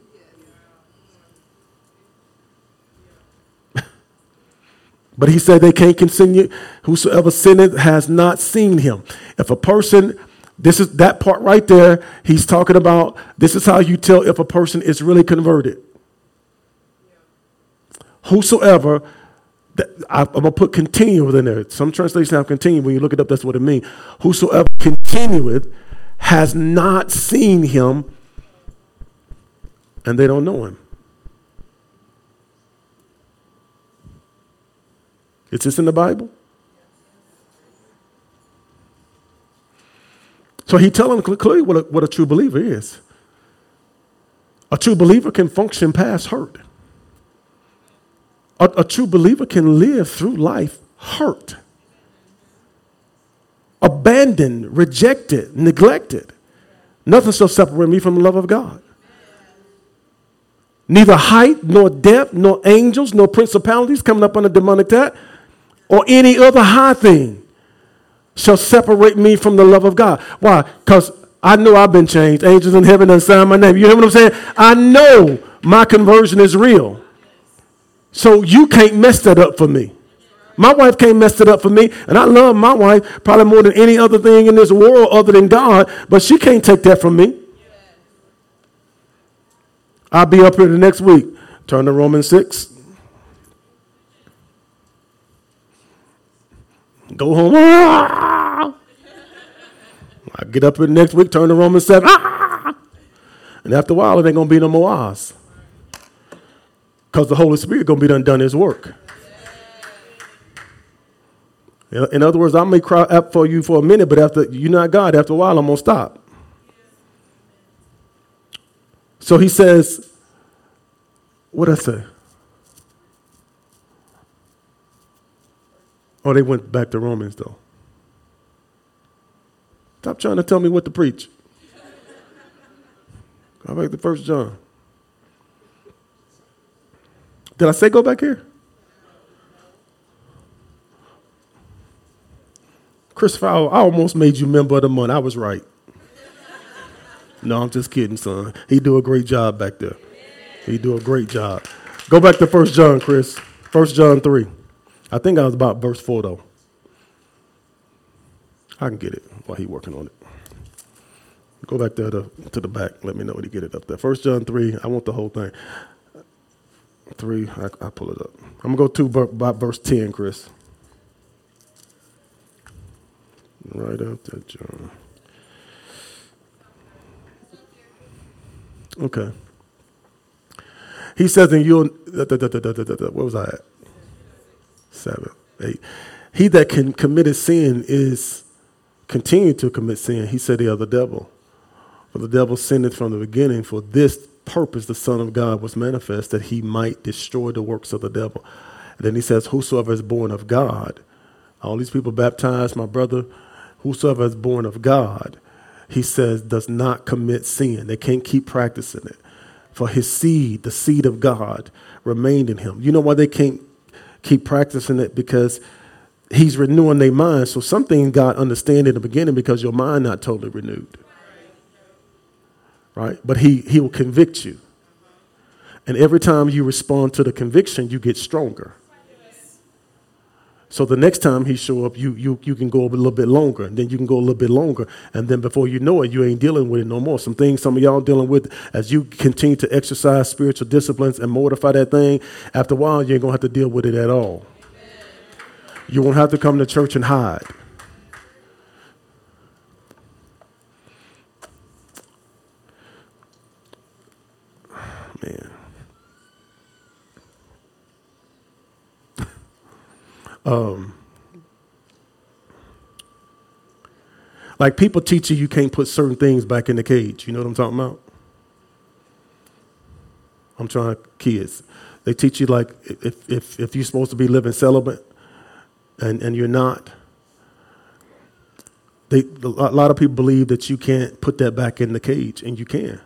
S1: But he said they can't continue. Whosoever sinneth has not seen him. If a person... This is that part right there. He's talking about this is how you tell if a person is really converted. Whosoever, I'm going to put continueth in there. Some translations have continue. When you look it up, that's what it means. Whosoever continueth has not seen him, and they don't know him. Is this in the Bible? So he telling clearly what a true believer is. A true believer can function past hurt. A true believer can live through life hurt, abandoned, rejected, neglected. Nothing shall separate me from the love of God. Neither height, nor depth, nor angels, nor principalities coming up under demonic attack, or any other high thing shall separate me from the love of God. Why? Because I know I've been changed. Angels in heaven done signed my name. You hear what I'm saying? I know my conversion is real. So you can't mess that up for me. My wife can't mess it up for me. And I love my wife probably more than any other thing in this world other than God. But she can't take that from me. I'll be up here the next week. Turn to Romans 6. Go home. I get up here next week, turn to Romans 7. And after a while, it ain't going to be no more ahs. Because the Holy Spirit going to be done his work. In other words, I may cry up for you for a minute, but after you're not God, after a while, I'm going to stop. So he says, what did I say? Oh, they went back to Romans, though. Stop trying to tell me what to preach. Go back to 1 John. Did I say go back here? Christopher, I almost made you member of the month. I was right. No, I'm just kidding, son. He do a great job back there. He do a great job. Go back to 1 John, Chris. 1 John 3. I think I was about verse 4, though. I can get it while he's working on it. Go back there to the back. Let me know when you get it up there. 1 John 3. I want the whole thing. 3. I pull it up. I'm going to go to about verse 10, Chris. Right after John. Okay. He says, and you'll, what was I at? 7, 8. He that can commit a sin is continue to commit sin. He said they are the devil. For the devil sinned from the beginning. For this purpose the Son of God was manifest, that he might destroy the works of the devil. And then he says, whosoever is born of God, all these people baptized, my brother, whosoever is born of God, he says, does not commit sin. They can't keep practicing it. For his seed, the seed of God, remained in him. You know why they can't keep practicing it? Because he's renewing their mind. So something God understand in the beginning because your mind not totally renewed. right? But he will convict you. And every time you respond to the conviction, you get stronger. So the next time he show up, you can go a little bit longer, and then you can go a little bit longer. And then before you know it, you ain't dealing with it no more. Some things some of y'all dealing with as you continue to exercise spiritual disciplines and mortify that thing, after a while, you ain't going to have to deal with it at all. You won't have to come to church and hide. Man. Like people teach you can't put certain things back in the cage. You know what I'm talking about? I'm trying kids. They teach you like if you're supposed to be living celibate and you're not. A lot of people believe that you can't put that back in the cage, and you can.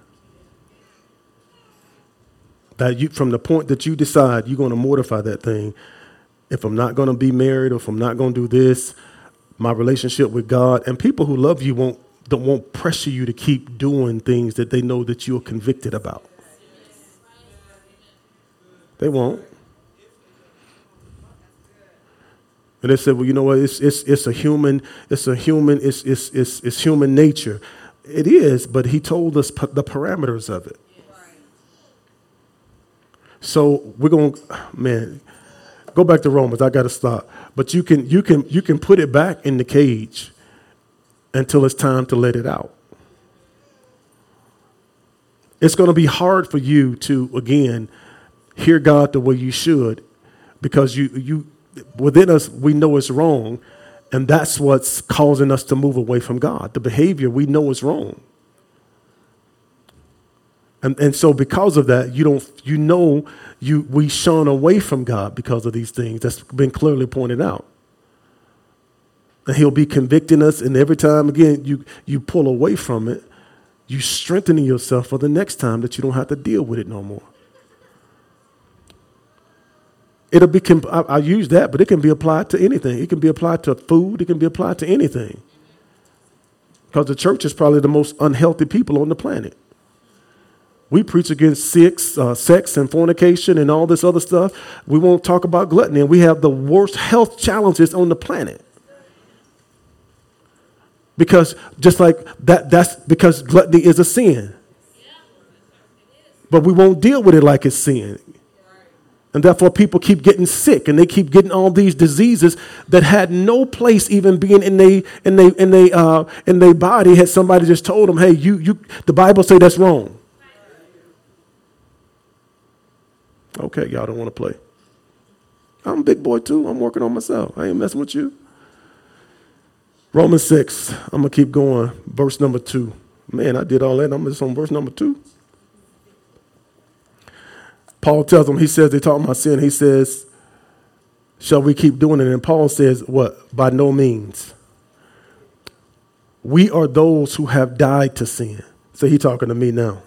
S1: That you, from the point that you decide you're going to mortify that thing, if I'm not going to be married or if I'm not going to do this, my relationship with God, and people who love you won't pressure you to keep doing things that they know that you're convicted about. They won't. And they said, well, you know what? It's human nature. It is, but he told us the parameters of it. So we're going, man, go back to Romans. I got to stop. But you can put it back in the cage until it's time to let it out. It's going to be hard for you to, again, hear God the way you should, because you within us, we know it's wrong, and that's what's causing us to move away from God. The behavior we know is wrong. And so because of that, we shun away from God because of these things. That's been clearly pointed out. And he'll be convicting us, and every time, again, you pull away from it, you strengthening yourself for the next time that you don't have to deal with it no more. I use that, but it can be applied to anything. It can be applied to food. It can be applied to anything. Because the church is probably the most unhealthy people on the planet. We preach against sex and fornication and all this other stuff. We won't talk about gluttony, and we have the worst health challenges on the planet. Because just like that's because gluttony is a sin. But we won't deal with it like it's sin. And therefore people keep getting sick, and they keep getting all these diseases that had no place even being in their body had somebody just told them, hey, the Bible say that's wrong. Okay, y'all don't want to play. I'm a big boy too. I'm working on myself. I ain't messing with you. Romans 6. I'm going to keep going. Verse number 2. Man, I did all that. I'm just on verse number 2. Paul tells them, he says, they talk about sin. He says, shall we keep doing it? And Paul says, what? By no means. We are those who have died to sin. So he's talking to me now.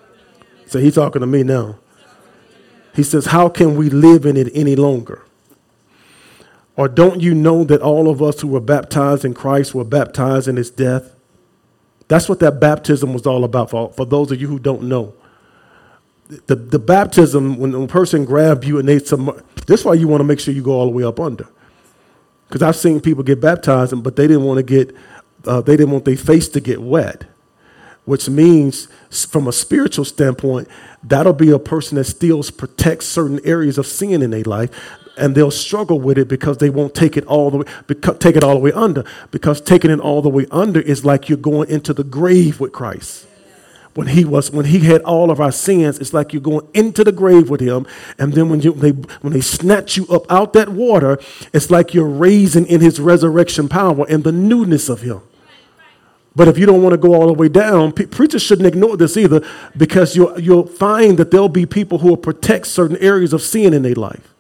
S1: He says, how can we live in it any longer? Or don't you know that all of us who were baptized in Christ were baptized in his death? That's what that baptism was all about for those of you who don't know. The baptism, when a person grabs you and that's why you want to make sure you go all the way up under. Because I've seen people get baptized, but they didn't want their face to get wet. Which means, from a spiritual standpoint, that'll be a person that still protects certain areas of sin in their life, and they'll struggle with it because they won't take it all the way under. Because taking it all the way under is like you're going into the grave with Christ. When he had all of our sins, it's like you're going into the grave with him, and then when they snatch you up out that water, it's like you're raising in his resurrection power and the newness of him. But if you don't want to go all the way down, preachers shouldn't ignore this either, because you'll find that there'll be people who will protect certain areas of sin in their life.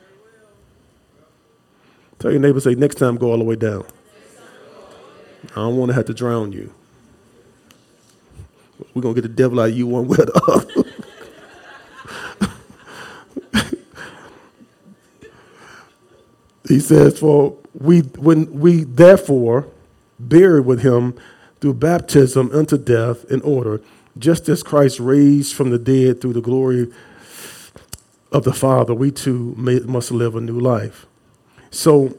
S1: Tell your neighbor, say, next time go all the way down. I don't want to have to drown you. We're going to get the devil out of you one way or the other. He says, when we therefore buried with him through baptism unto death, in order Just as Christ raised from the dead through the glory of the Father, we too must live a new life. So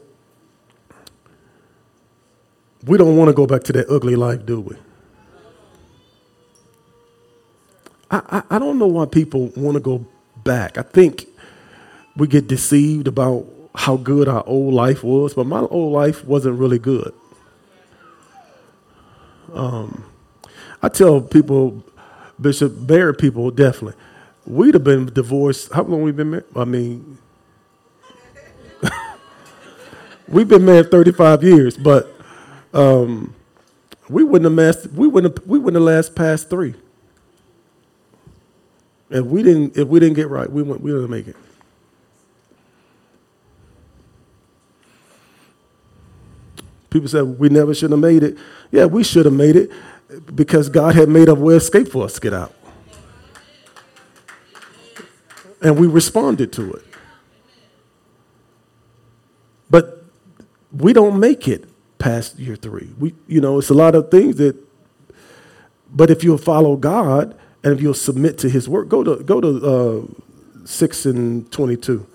S1: we don't want to go back to that ugly life, do we? I don't know why people want to go back. I think we get deceived about how good our old life was, but my old life wasn't really good. I tell people, Bishop, married people, definitely. We'd have been divorced. How long we been married? I mean, we've been married 35 years, but we wouldn't have lasted past 3. If we didn't get right, we didn't make it. People said we never should have made it. Yeah, we should have made it because God had made a way of escape for us to get out. And we responded to it. But we don't make it past year 3. It's a lot of things but if you'll follow God and if you'll submit to his word, go to 6:22.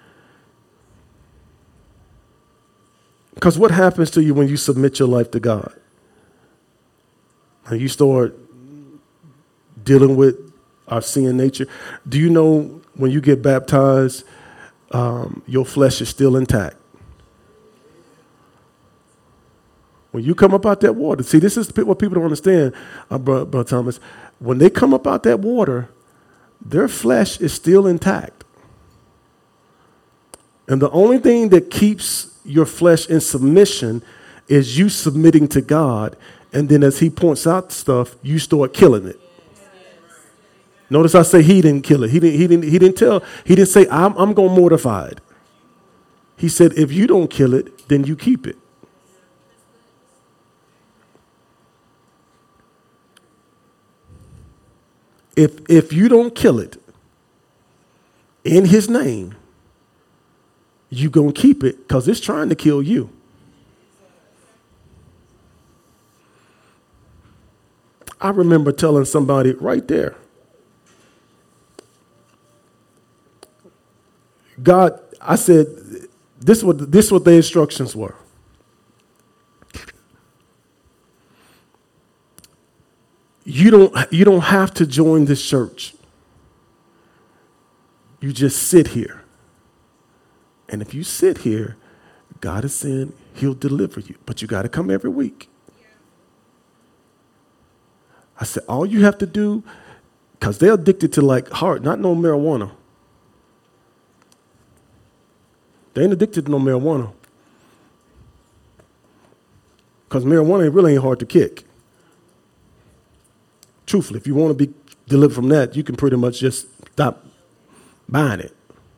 S1: Because what happens to you when you submit your life to God? And you start dealing with our sin nature. Do you know when you get baptized, your flesh is still intact? When you come up out that water, see, this is what people don't understand, Brother Thomas. When they come up out that water, their flesh is still intact. And the only thing that keeps your flesh in submission is you submitting to God. And then as he points out stuff, you start killing it. Notice I say he didn't kill it. He didn't say, I'm going to mortify it. He said, if you don't kill it, then you keep it. If you don't kill it in his name, you're going to keep it because it's trying to kill you. I remember telling somebody right there, God, I said, this what the instructions were. You don't have to join this church. You just sit here. And if you sit here, God is saying he'll deliver you. But you got to come every week. I said, all you have to do, because they're addicted to not no marijuana. They ain't addicted to no marijuana. Because marijuana really ain't hard to kick. Truthfully, if you want to be delivered from that, you can pretty much just stop buying it.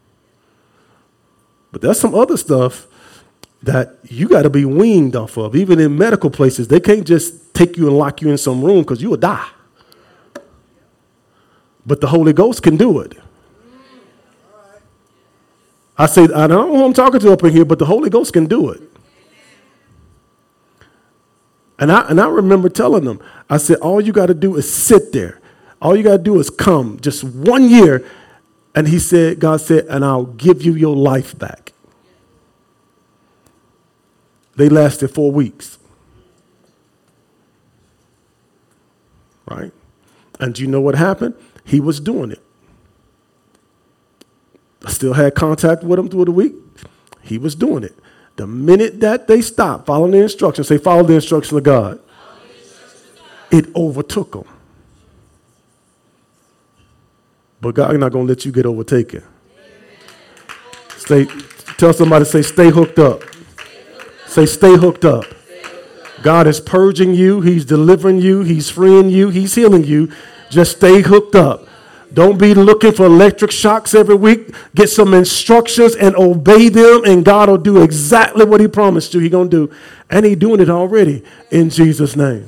S1: But there's some other stuff that you got to be weaned off of. Even in medical places, they can't just take you and lock you in some room because you will die. But the Holy Ghost can do it. I say, I don't know who I'm talking to up in here, but the Holy Ghost can do it. And I remember telling them, I said, all you got to do is sit there. All you got to do is come just 1 year. And God said, and I'll give you your life back. They lasted 4 weeks. Right? And you know what happened? He was doing it. I still had contact with him through the week. He was doing it. The minute that they stopped following the instructions, say, follow the instructions of God, it overtook them. But God is not going to let you get overtaken. Tell somebody, say, stay hooked up. Say, stay hooked up. God is purging you. He's delivering you. He's freeing you. He's healing you. Just stay hooked up. Don't be looking for electric shocks every week. Get some instructions and obey them, and God will do exactly what he promised you he's going to do. And he's doing it already in Jesus' name.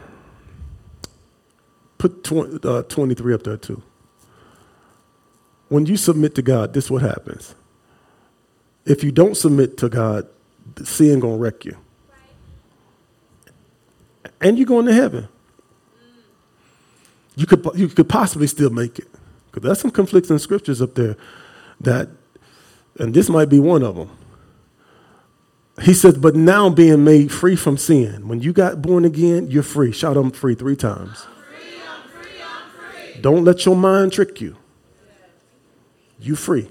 S1: Put 23 up there too. when you submit to God, this is what happens. If you don't submit to God, sin gonna wreck you. And you're going to heaven. You could possibly still make it. Because there's some conflicting scriptures up there that, and this might be one of them. He says, but now being made free from sin. When you got born again, you're free. Shout, I'm free 3 times.
S2: I'm free.
S1: Don't let your mind trick you. You're free.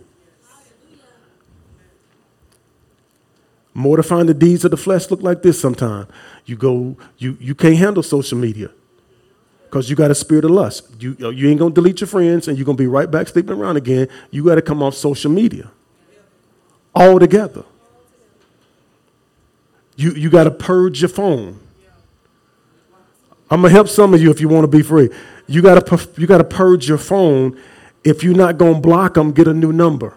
S1: Mortifying the deeds of the flesh look like this sometimes. You can't handle social media because you got a spirit of lust. You ain't going to delete your friends and you're going to be right back sleeping around again. You got to come off social media altogether. You got to purge your phone. I'm going to help some of you if you want to be free. You got to purge your phone. If you're not going to block them, get a new number.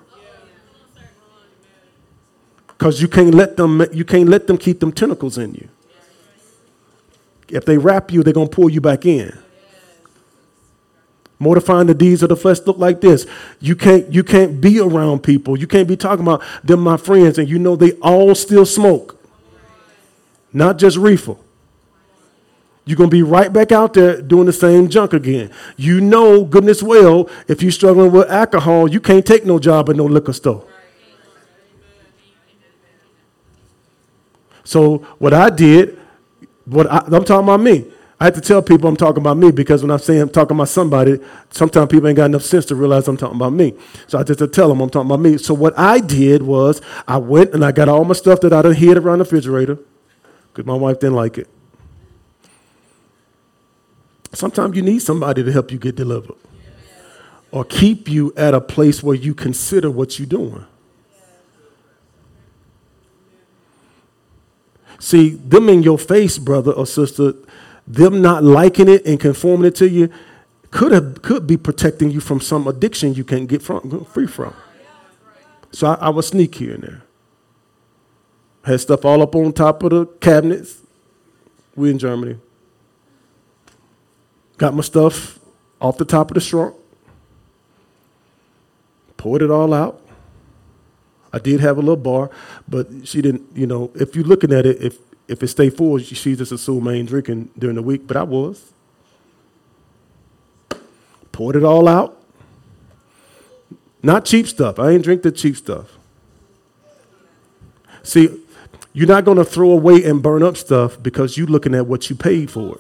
S1: Because you can't let them keep them tentacles in you. If they wrap you, they're going to pull you back in. Mortifying the deeds of the flesh look like this. You can't be around people. You can't be talking about them, my friends, and you know they all still smoke. Not just reefer. You're going to be right back out there doing the same junk again. You know, goodness well, if you're struggling with alcohol, you can't take no job at no liquor store. So what I did, I'm talking about me. I had to tell people I'm talking about me because when I say I'm talking about somebody, sometimes people ain't got enough sense to realize I'm talking about me. So I just had to tell them I'm talking about me. So what I did was I went and I got all my stuff that I done hid around the refrigerator because my wife didn't like it. Sometimes you need somebody to help you get delivered or keep you at a place where you consider what you're doing. See, them in your face, brother or sister, them not liking it and conforming it to you could be protecting you from some addiction you can't get free from. So I would sneak here and there. Had stuff all up on top of the cabinets. We in Germany. Got my stuff off the top of the trunk. Poured it all out. I did have a little bar, but she didn't, if you're looking at it, if it stay full, she just assumed I ain't drinking during the week, but I was. Poured it all out. Not cheap stuff. I ain't drink the cheap stuff. See, you're not going to throw away and burn up stuff because you're looking at what you paid for it.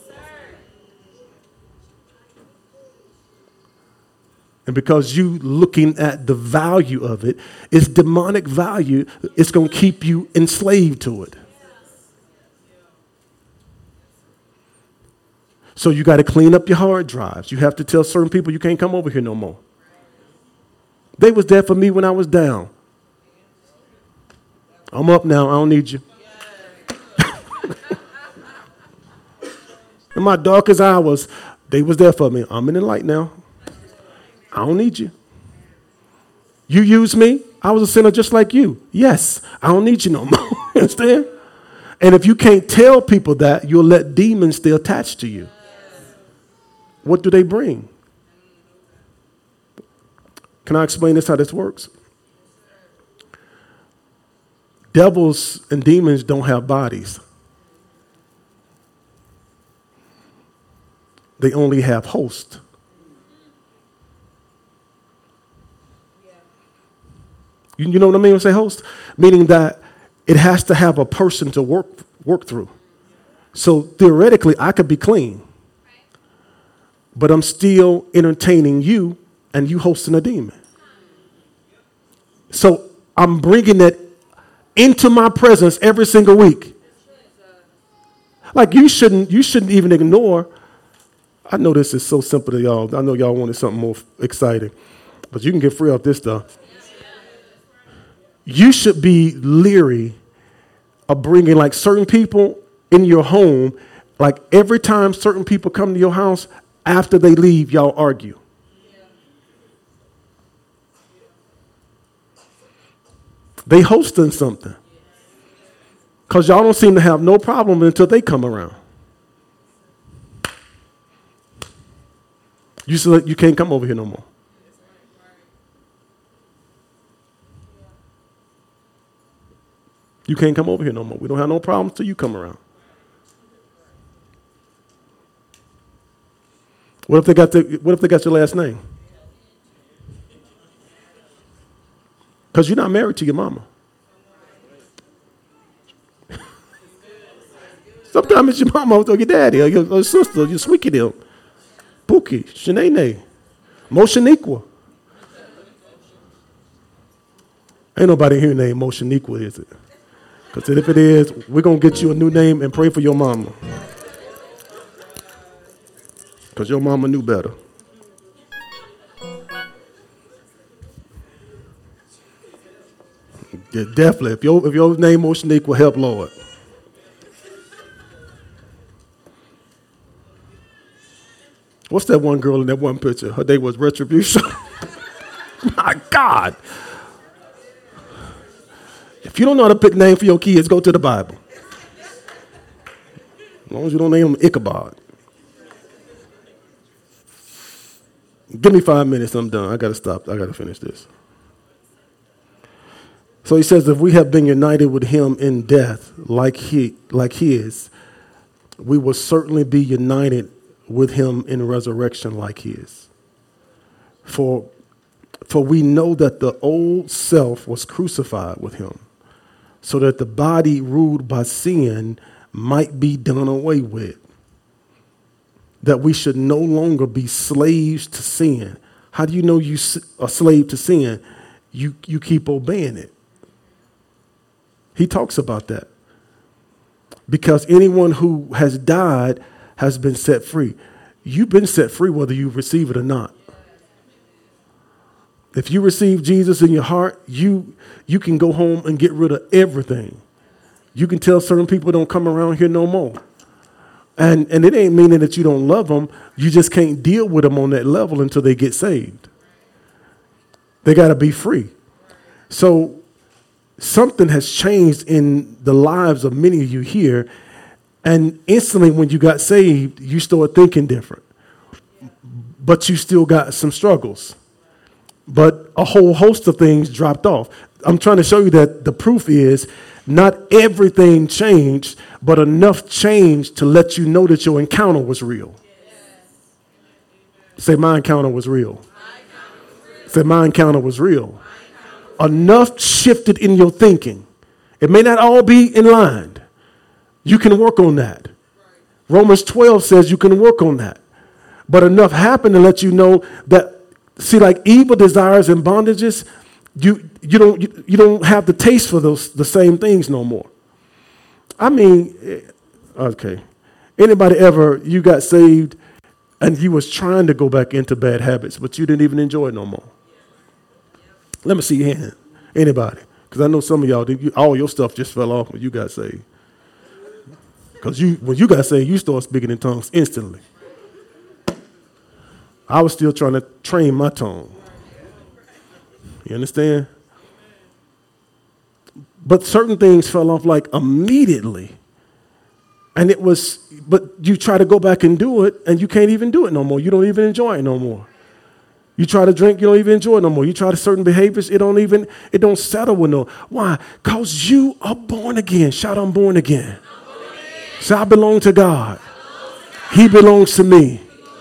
S1: And because you looking at the value of it, it's demonic value. It's going to keep you enslaved to it. So you got to clean up your hard drives. You have to tell certain people you can't come over here no more. They was there for me when I was down. I'm up now. I don't need you. In my darkest hours, they was there for me. I'm in the light now. I don't need you. You use me. I was a sinner just like you. Yes, I don't need you no more. Understand? And if you can't tell people that, you'll let demons stay attached to you. What do they bring? Can I explain this how this works? Devils and demons don't have bodies. They only have hosts. You know what I mean when I say host? Meaning that it has to have a person to work through. So theoretically, I could be clean, but I'm still entertaining you and you hosting a demon. So I'm bringing that into my presence every single week. Like you shouldn't even ignore. I know this is so simple to y'all. I know y'all wanted something more exciting, but you can get free off this stuff. You should be leery of bringing like certain people in your home. Like every time certain people come to your house, after they leave, y'all argue. They hosting something. Because y'all don't seem to have no problem until they come around. You can't come over here no more. You can't come over here no more. We don't have no problems till you come around. What if they got your last name? Because you're not married to your mama. Sometimes it's your mama or your daddy or your sister or your sweetie them. Pookie, Shanae, Moshaniqua. Ain't nobody here named Moshaniqua, is it? Because if it is, we're going to get you a new name and pray for your mama. Because your mama knew better. Yeah, definitely. If your name Moshaniqua, help Lord. What's that one girl in that one picture? Her name was Retribution. My God. If you don't know how to pick name for your kids, go to the Bible. As long as you don't name them Ichabod. Give me 5 minutes, I'm done. I got to stop. I got to finish this. So he says, if we have been united with him in death like his, we will certainly be united with him in resurrection like his. For we know that the old self was crucified with him, so that the body ruled by sin might be done away with, that we should no longer be slaves to sin. How do you know you are a slave to sin? You keep obeying it. He talks about that. Because anyone who has died has been set free. You've been set free whether you receive it or not. If you receive Jesus in your heart, you can go home and get rid of everything. You can tell certain people don't come around here no more. And it ain't meaning that you don't love them. You just can't deal with them on that level until they get saved. They got to be free. So something has changed in the lives of many of you here. And instantly when you got saved, you started thinking different. But you still got some struggles. But a whole host of things dropped off. I'm trying to show you that the proof is not everything changed, but enough changed to let you know that your encounter was real. Say, my encounter was real. Say, my encounter was real. Enough shifted in your thinking. It may not all be in line. You can work on that. Romans 12 says you can work on that. But enough happened to let you know that, see, like evil desires and bondages, you don't have the taste for the same things no more. I mean, okay. Anybody ever, you got saved and you was trying to go back into bad habits, but you didn't even enjoy it no more? Let me see your hand. Anybody? Because I know some of y'all, all your stuff just fell off when you got saved. Because when you got saved, you started speaking in tongues instantly. I was still trying to train my tongue. You understand? But certain things fell off like immediately. And but you try to go back and do it, and you can't even do it no more. You don't even enjoy it no more. You try to drink, you don't even enjoy it no more. You try to certain behaviors, it don't settle with no. Why? Because you are born again. Shout, I'm born again. So I belong to God. He belongs to me.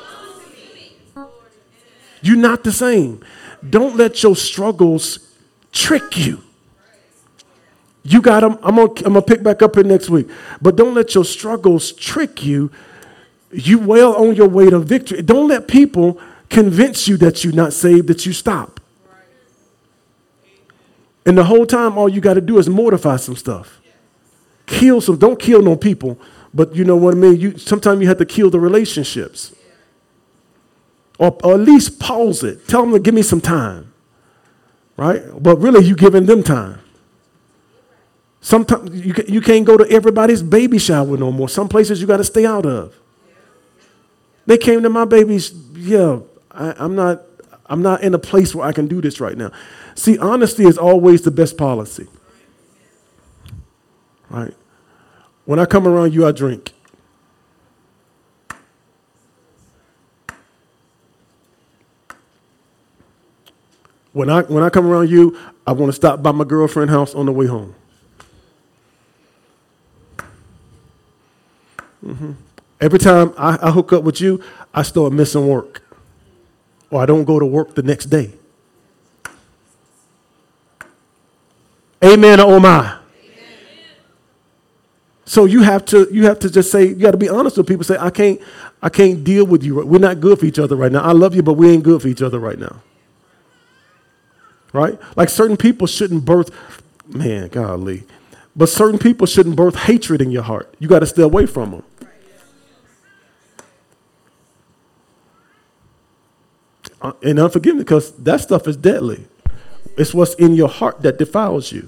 S1: You're not the same. Don't let your struggles trick you. You got them. I'm gonna pick back up here next week. But don't let your struggles trick you. You well on your way to victory. Don't let people convince you that you're not saved, that you stop. And the whole time, all you got to do is mortify some stuff. Don't kill no people, but you know what I mean? Sometimes you have to kill the relationships. Or at least pause it. Tell them to give me some time. Right? But really, you giving them time. Sometimes you can't go to everybody's baby shower no more. Some places you got to stay out of. They came to my baby's, I'm not in a place where I can do this right now. See, honesty is always the best policy. Right? When I come around you, I drink. When I come around you, I want to stop by my girlfriend's house on the way home. Every time I hook up with you, I start missing work. Or I don't go to work the next day. Amen or oh my. Amen. So you have to just say, you got to be honest with people. Say, I can't deal with you. We're not good for each other right now. I love you, but we ain't good for each other right now. Right? Like certain people shouldn't birth, man, golly. But certain people shouldn't birth hatred in your heart. You got to stay away from them. And unforgiveness, because that stuff is deadly. It's what's in your heart that defiles you.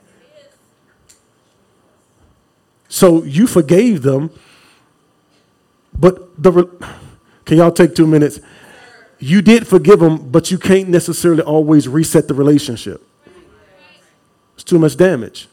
S1: So you forgave them, but can y'all take 2 minutes? You did forgive them, but you can't necessarily always reset the relationship. It's too much damage.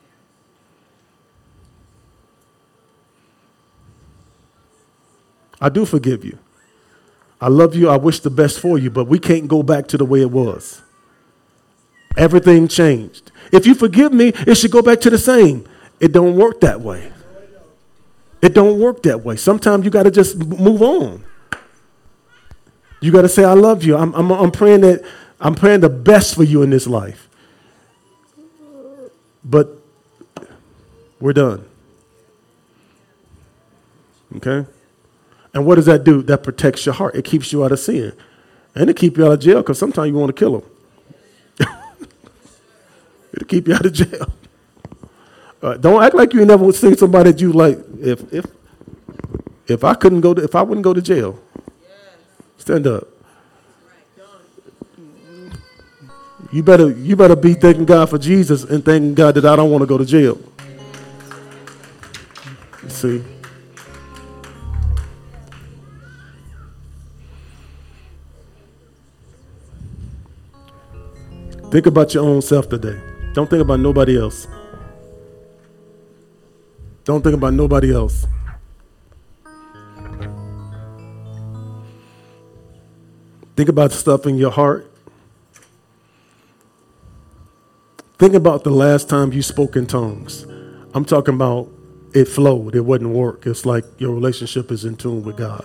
S1: I do forgive you. I love you. I wish the best for you, but we can't go back to the way it was. Everything changed. If you forgive me, it should go back to the same. It don't work that way. It don't work that way. Sometimes you got to just move on. You got to say, I love you. I'm praying the best for you in this life. But we're done. Okay? And what does that do? That protects your heart. It keeps you out of sin. And it keeps you out of jail because sometimes you want to kill them. It'll keep you out of jail. Don't act like you never seen somebody that you like. If I wouldn't go to jail, stand up. You better be thanking God for Jesus and thanking God that I don't want to go to jail. See. Think about your own self today. Don't think about nobody else. Don't think about nobody else. Think about stuff in your heart. Think about the last time you spoke in tongues. I'm talking about it flowed. It wouldn't work. It's like your relationship is in tune with God.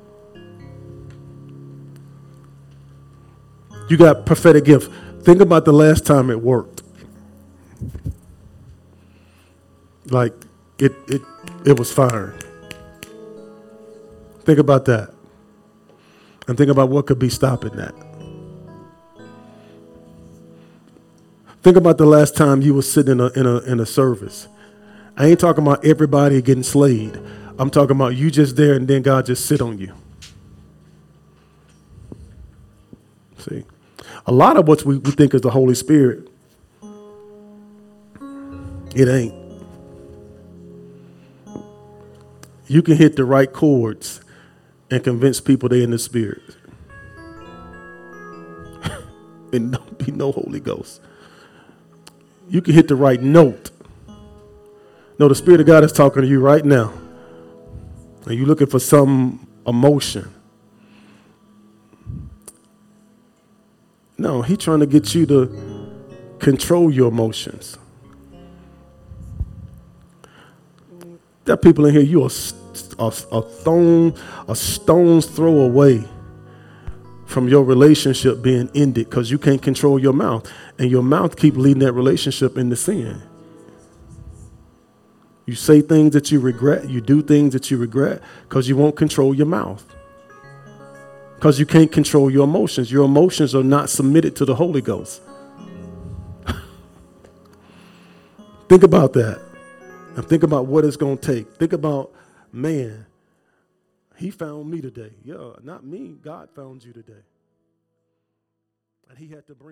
S1: You got prophetic gift. Think about the last time it worked. Like it was fire. Think about that. And think about what could be stopping that. Think about the last time you were sitting in a service. I ain't talking about everybody getting slayed. I'm talking about you just there and then God just sit on you. See? A lot of what we think is the Holy Spirit, it ain't. You can hit the right chords and convince people they're in the Spirit. And don't be no Holy Ghost. You can hit the right note. No, the Spirit of God is talking to you right now. And you're looking for some emotion. No, he's trying to get you to control your emotions. There are people in here, you are a stone's throw away from your relationship being ended because you can't control your mouth. And your mouth keep leading that relationship into sin. You say things that you regret. You do things that you regret because you won't control your mouth. Because you can't control your emotions. Your emotions are not submitted to the Holy Ghost. Think about that. And think about what it's going to take. Think about, man, he found me today. Yeah, not me. God found you today. And he had to bring